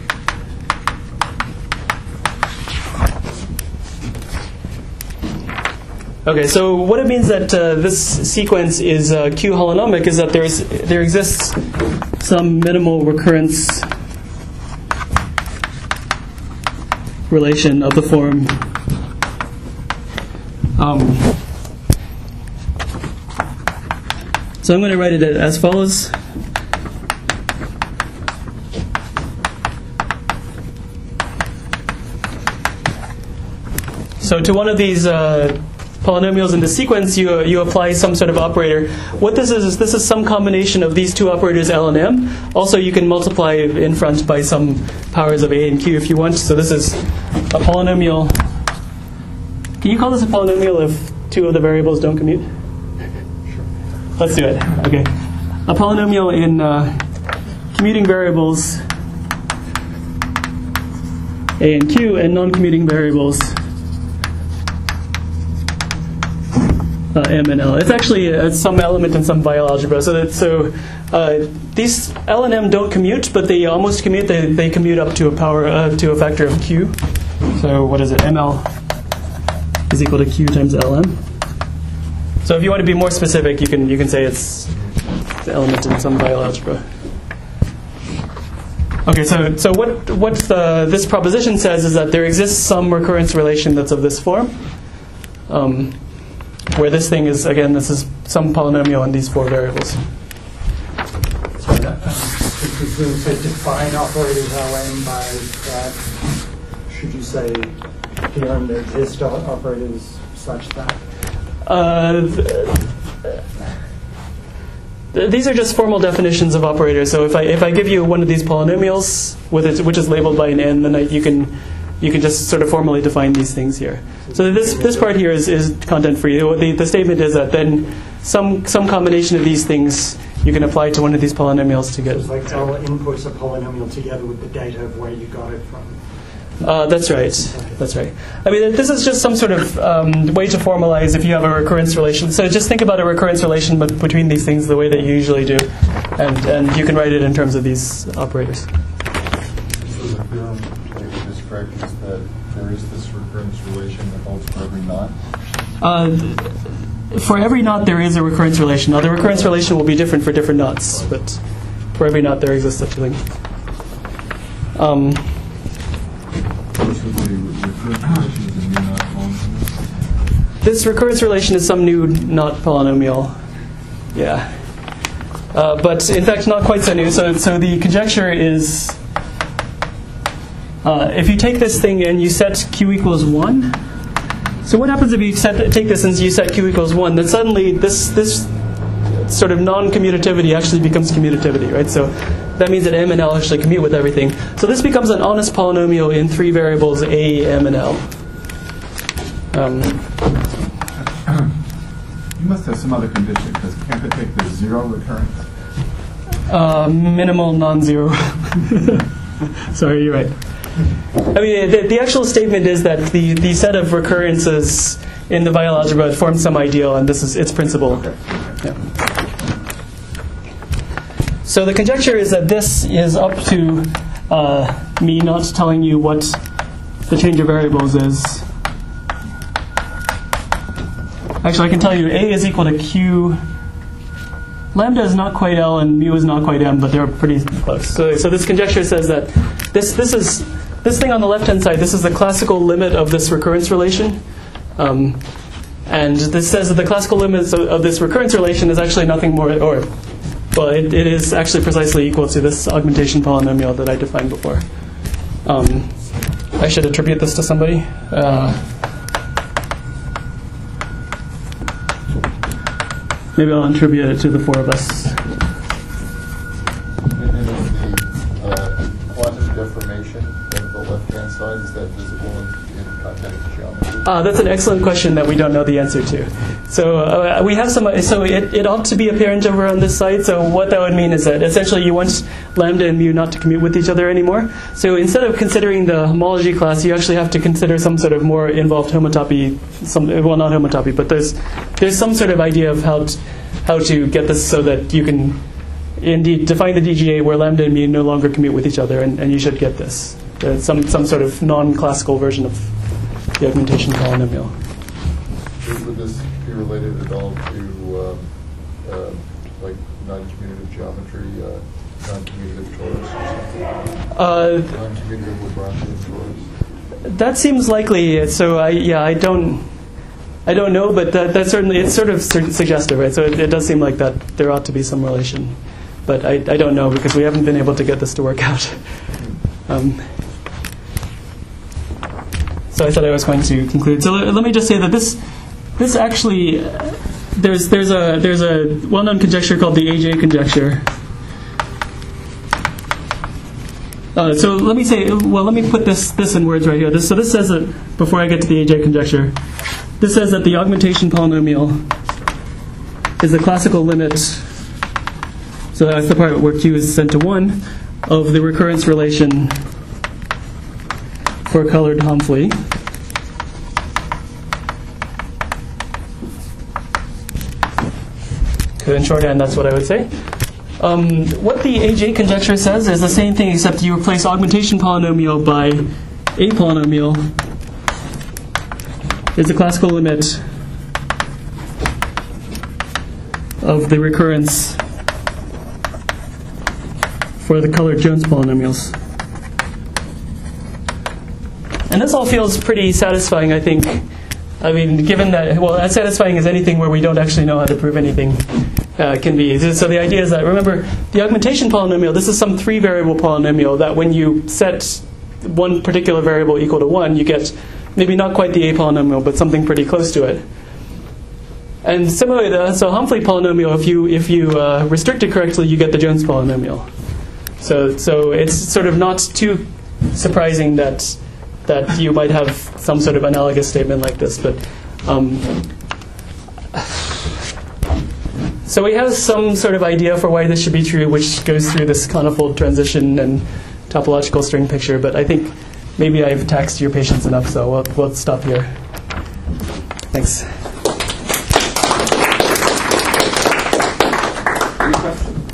Okay, so what it means that uh, this sequence is uh, Q holonomic is that there's there exists some minimal recurrence relation of the form. Um, so I'm going to write it as follows. So to one of these uh, polynomials in the sequence, you uh, you apply some sort of operator. What this is is this is some combination of these two operators L and M. Also, you can multiply in front by some powers of A and Q if you want. So this is a polynomial. Can you call this a polynomial if two of the variables don't commute? Sure. Let's do it. Okay, a polynomial in uh, commuting variables A and Q, and non-commuting variables uh, M and L. It's actually uh, some element in some Weyl algebra. So that, so uh, these L and M don't commute, but they almost commute. They they commute up to a power uh, to a factor of Q. So what is it? M L is equal to Q times L M. So if you want to be more specific, you can you can say it's the element in some Weyl algebra. Okay, so so what what the, this proposition says is that there exists some recurrence relation that's of this form, um, where this thing is, again, this is some polynomial in these four variables. If you say define operators L M by that, should you say here there exist operators such that? Uh, th- these are just formal definitions of operators. So if I if I give you one of these polynomials with it, which is labeled by an n, then I, you can you can just sort of formally define these things here. So this this part here is, is content free. The, the statement is that then some some combination of these things you can apply to one of these polynomials to get. It's like all inputs a polynomial together with the data of where you got it from. Uh, that's right. That's right. I mean, this is just some sort of um, way to formalize if you have a recurrence relation. So just think about a recurrence relation but between these things the way that you usually do, and and you can write it in terms of these operators. So the theorem, if it is correct, is that there is this recurrence relation that holds for every knot? Uh, for every knot, there is a recurrence relation. Now, the recurrence relation will be different for different knots, but for every knot, there exists such a thing. Um, This recurrence relation is some new knot polynomial. Yeah. Uh, but in fact, not quite so new. So, so the conjecture is, uh, if you take this thing and you set q equals one, so what happens if you set, take this and you set q equals one, then suddenly this, this sort of non-commutativity actually becomes commutativity, right? So that means that m and l actually commute with everything. So this becomes an honest polynomial in three variables, a, m, and l. Um, You must have some other condition, because can't it take the zero recurrence? uh, minimal non-zero. Sorry, you're right. I mean, the, the actual statement is that the, the set of recurrences in the Weyl algebra forms some ideal, and this is its principle. Okay. Yeah. So the conjecture is that this is up to uh, me not telling you what the change of variables is. Actually, I can tell you A is equal to Q. Lambda is not quite L and mu is not quite M, but they're pretty close. So, so this conjecture says that this this is this thing on the left-hand side. This is the classical limit of this recurrence relation, um, and this says that the classical limit of, of this recurrence relation is actually nothing more, or well, it, it is actually precisely equal to this augmentation polynomial that I defined before. Um, I should attribute this to somebody. Uh, Maybe I'll attribute it to the four of us. And is the uh, quantum deformation of the left-hand side, is that visible in, in convex geometry? Uh, that's an excellent question that we don't know the answer to. So uh, we have some. So it, it ought to be apparent over on this side. So what that would mean is that essentially you want lambda and mu not to commute with each other anymore. So instead of considering the homology class, you actually have to consider some sort of more involved homotopy. Some well, not homotopy, but there's there's some sort of idea of how t- how to get this so that you can indeed define the D G A where lambda and mu no longer commute with each other, and, and you should get this. Uh, some some sort of non-classical version of the augmentation polynomial. Would this be related at all to um, uh, like non-commutative geometry, uh, non-commutative torus, Uh, non-commutative Lagrangian torus? that seems likely. So I yeah I don't I don't know, but that, that certainly it's sort of su- suggestive, right? So it, it does seem like that there ought to be some relation, but I I don't know because we haven't been able to get this to work out. Um, So I said I was going to conclude. So let, let me just say that this, this actually, uh, there's there's a there's a well-known conjecture called the A J conjecture. Uh, so let me say, well, let me put this this in words right here. This, so this says that before I get to the A J conjecture, this says that the augmentation polynomial is the classical limit. So that's the part where Q is set to one of the recurrence relation for colored Humfley. So in shorthand, that's what I would say. Um, what the A J conjecture says is the same thing, except you replace augmentation polynomial by a polynomial is the classical limit of the recurrence for the colored Jones polynomials. And this all feels pretty satisfying, I think. I mean, given that, well, as satisfying as anything where we don't actually know how to prove anything uh, can be. So the idea is that, remember, the augmentation polynomial, this is some three-variable polynomial that when you set one particular variable equal to one, you get maybe not quite the a polynomial, but something pretty close to it. And similarly, the, so Humphrey polynomial, if you if you uh, restrict it correctly, you get the Jones polynomial. So so it's sort of not too surprising that that you might have some sort of analogous statement like this, but um, so we have some sort of idea for why this should be true, which goes through this conifold transition and topological string picture. But I think maybe I've taxed your patience enough, so we'll, we'll stop here. Thanks. Any question?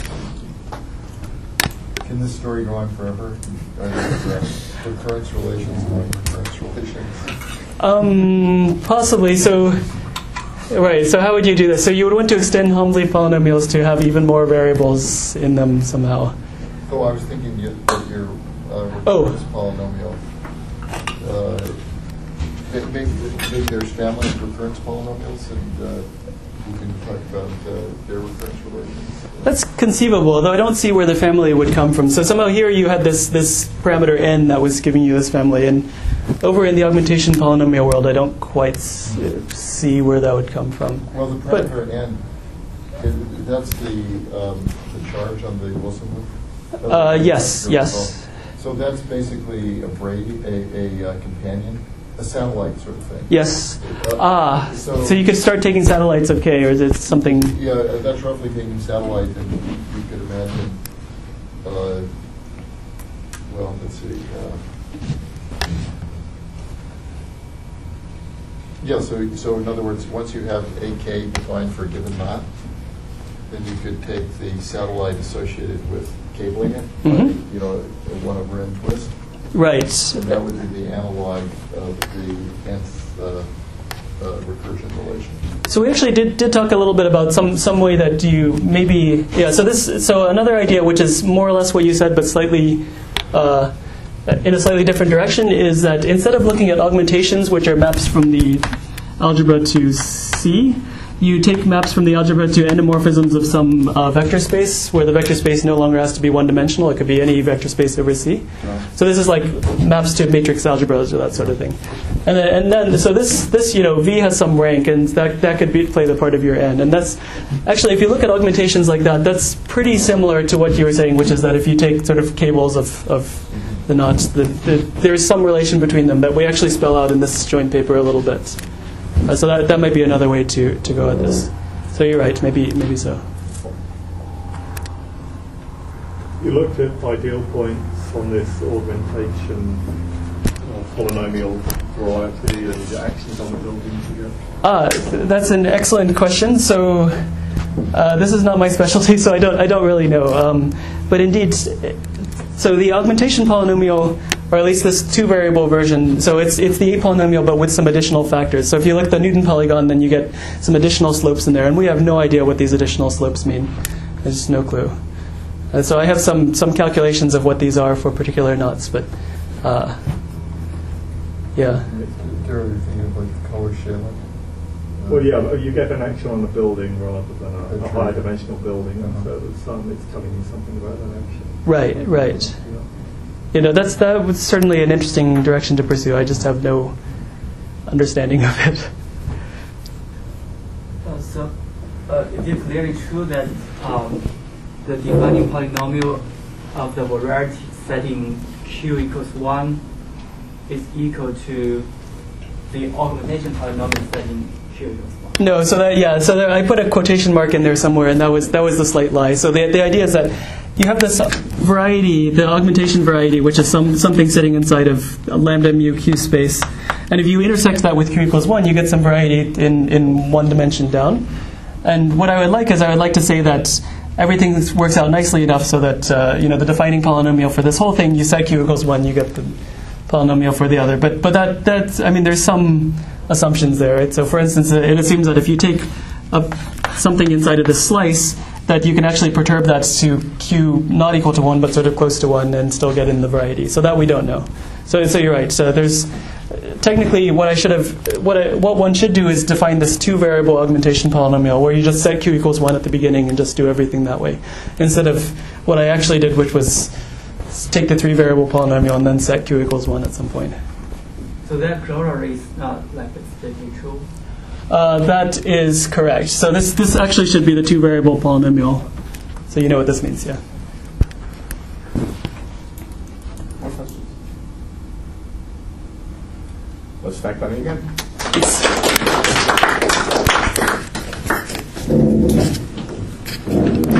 Can this story go on forever? Are there uh, recurrence relations among recurrence relations? Um, possibly. So, right. So how would you do this? So you would want to extend Humbley polynomials to have even more variables in them somehow. Oh, I was thinking that your uh, recurrence Oh. polynomial. Uh, maybe, maybe there's family of recurrence polynomials, and uh, we can talk about uh, their recurrence relations. That's conceivable, though I don't see where the family would come from. So somehow here you had this this parameter n that was giving you this family, and over in the augmentation polynomial world, I don't quite s- see where that would come from. Well, the But- parameter n, it, that's the um, the charge on the Wilson loop. That's Uh, what yes, it's yes. called. So that's basically a Brady, a, a uh, companion, a satellite sort of thing. Yes. Uh, Ah, so- so you could start taking satellites of K, or is it something? Yeah, uh, that's roughly taking satellite, and you could imagine. Uh, well, let's see. Uh, yeah, so so in other words, once you have a k defined for a given knot, then you could take the satellite associated with cabling it, by, Mhm. you know, a one over n twist, Right. and that would be the analog of the nth uh, uh, recursion relation. So we actually did, did talk a little bit about some, some way that you maybe, yeah, so this, so another idea which is more or less what you said, but slightly, uh, in a slightly different direction, is that instead of looking at augmentations, which are maps from the algebra to C, you take maps from the algebra to endomorphisms of some uh, vector space, where the vector space no longer has to be one-dimensional. It could be any vector space over C. So this is like maps to matrix algebras or that sort of thing. And then, and then so this, this you know, V has some rank, and that, that could be, play the part of your N. And that's, actually, if you look at augmentations like that, that's pretty similar to what you were saying, which is that if you take sort of cables of, of the knots, the, the, there's some relation between them that we actually spell out in this joint paper a little bit. Uh, so that, that might be another way to, to go at this. So you're right, maybe maybe so. You looked at ideal points on this augmentation uh, polynomial variety and the actions on the building together. Ah, that's an excellent question. So uh, this is not my specialty, so I don't I don't really know. Um, but indeed, so the augmentation polynomial, or at least this two-variable version, so it's it's the a polynomial, but with some additional factors. So if you look at the Newton polygon, then you get some additional slopes in there, and we have no idea what these additional slopes mean. There's just no clue. And so I have some some calculations of what these are for particular knots, but uh, yeah. They're thinking of like the color schema. Well, yeah, but you get an action on the building rather than a, a That's higher right. dimensional building, Uh-huh. so there's some, it's telling you something about that action. Right, right. Yeah. You know, that's that was certainly an interesting direction to pursue. I just have no understanding of it. Uh, so, uh, it is clearly true that um, the defining polynomial of the variety setting q equals one is equal to the augmentation polynomial setting q equals one. No, so that yeah, so there, I put a quotation mark in there somewhere, and that was that was the slight lie. So the the idea is that you have this variety, the augmentation variety, which is some something sitting inside of lambda mu q space, and if you intersect that with q equals one, you get some variety in in one dimension down. And what I would like is I would like to say that everything works out nicely enough so that uh, you know the defining polynomial for this whole thing, you set q equals one, you get the polynomial for the other. But but that that's I mean there's some assumptions there, right? So for instance, it assumes that if you take a, something inside of this slice, that you can actually perturb that to q not equal to one but sort of close to one and still get in the variety. So that we don't know. So so you're right. So there's technically what I should have what I, what one should do is define this two variable augmentation polynomial where you just set q equals one at the beginning and just do everything that way, instead of what I actually did, which was take the three variable polynomial and then set q equals one at some point. So that corollary is not like it's strictly true. Uh, that is correct. So this this actually should be the two variable polynomial. So you know what this means, yeah. More questions? Let's fact finding again. Peace.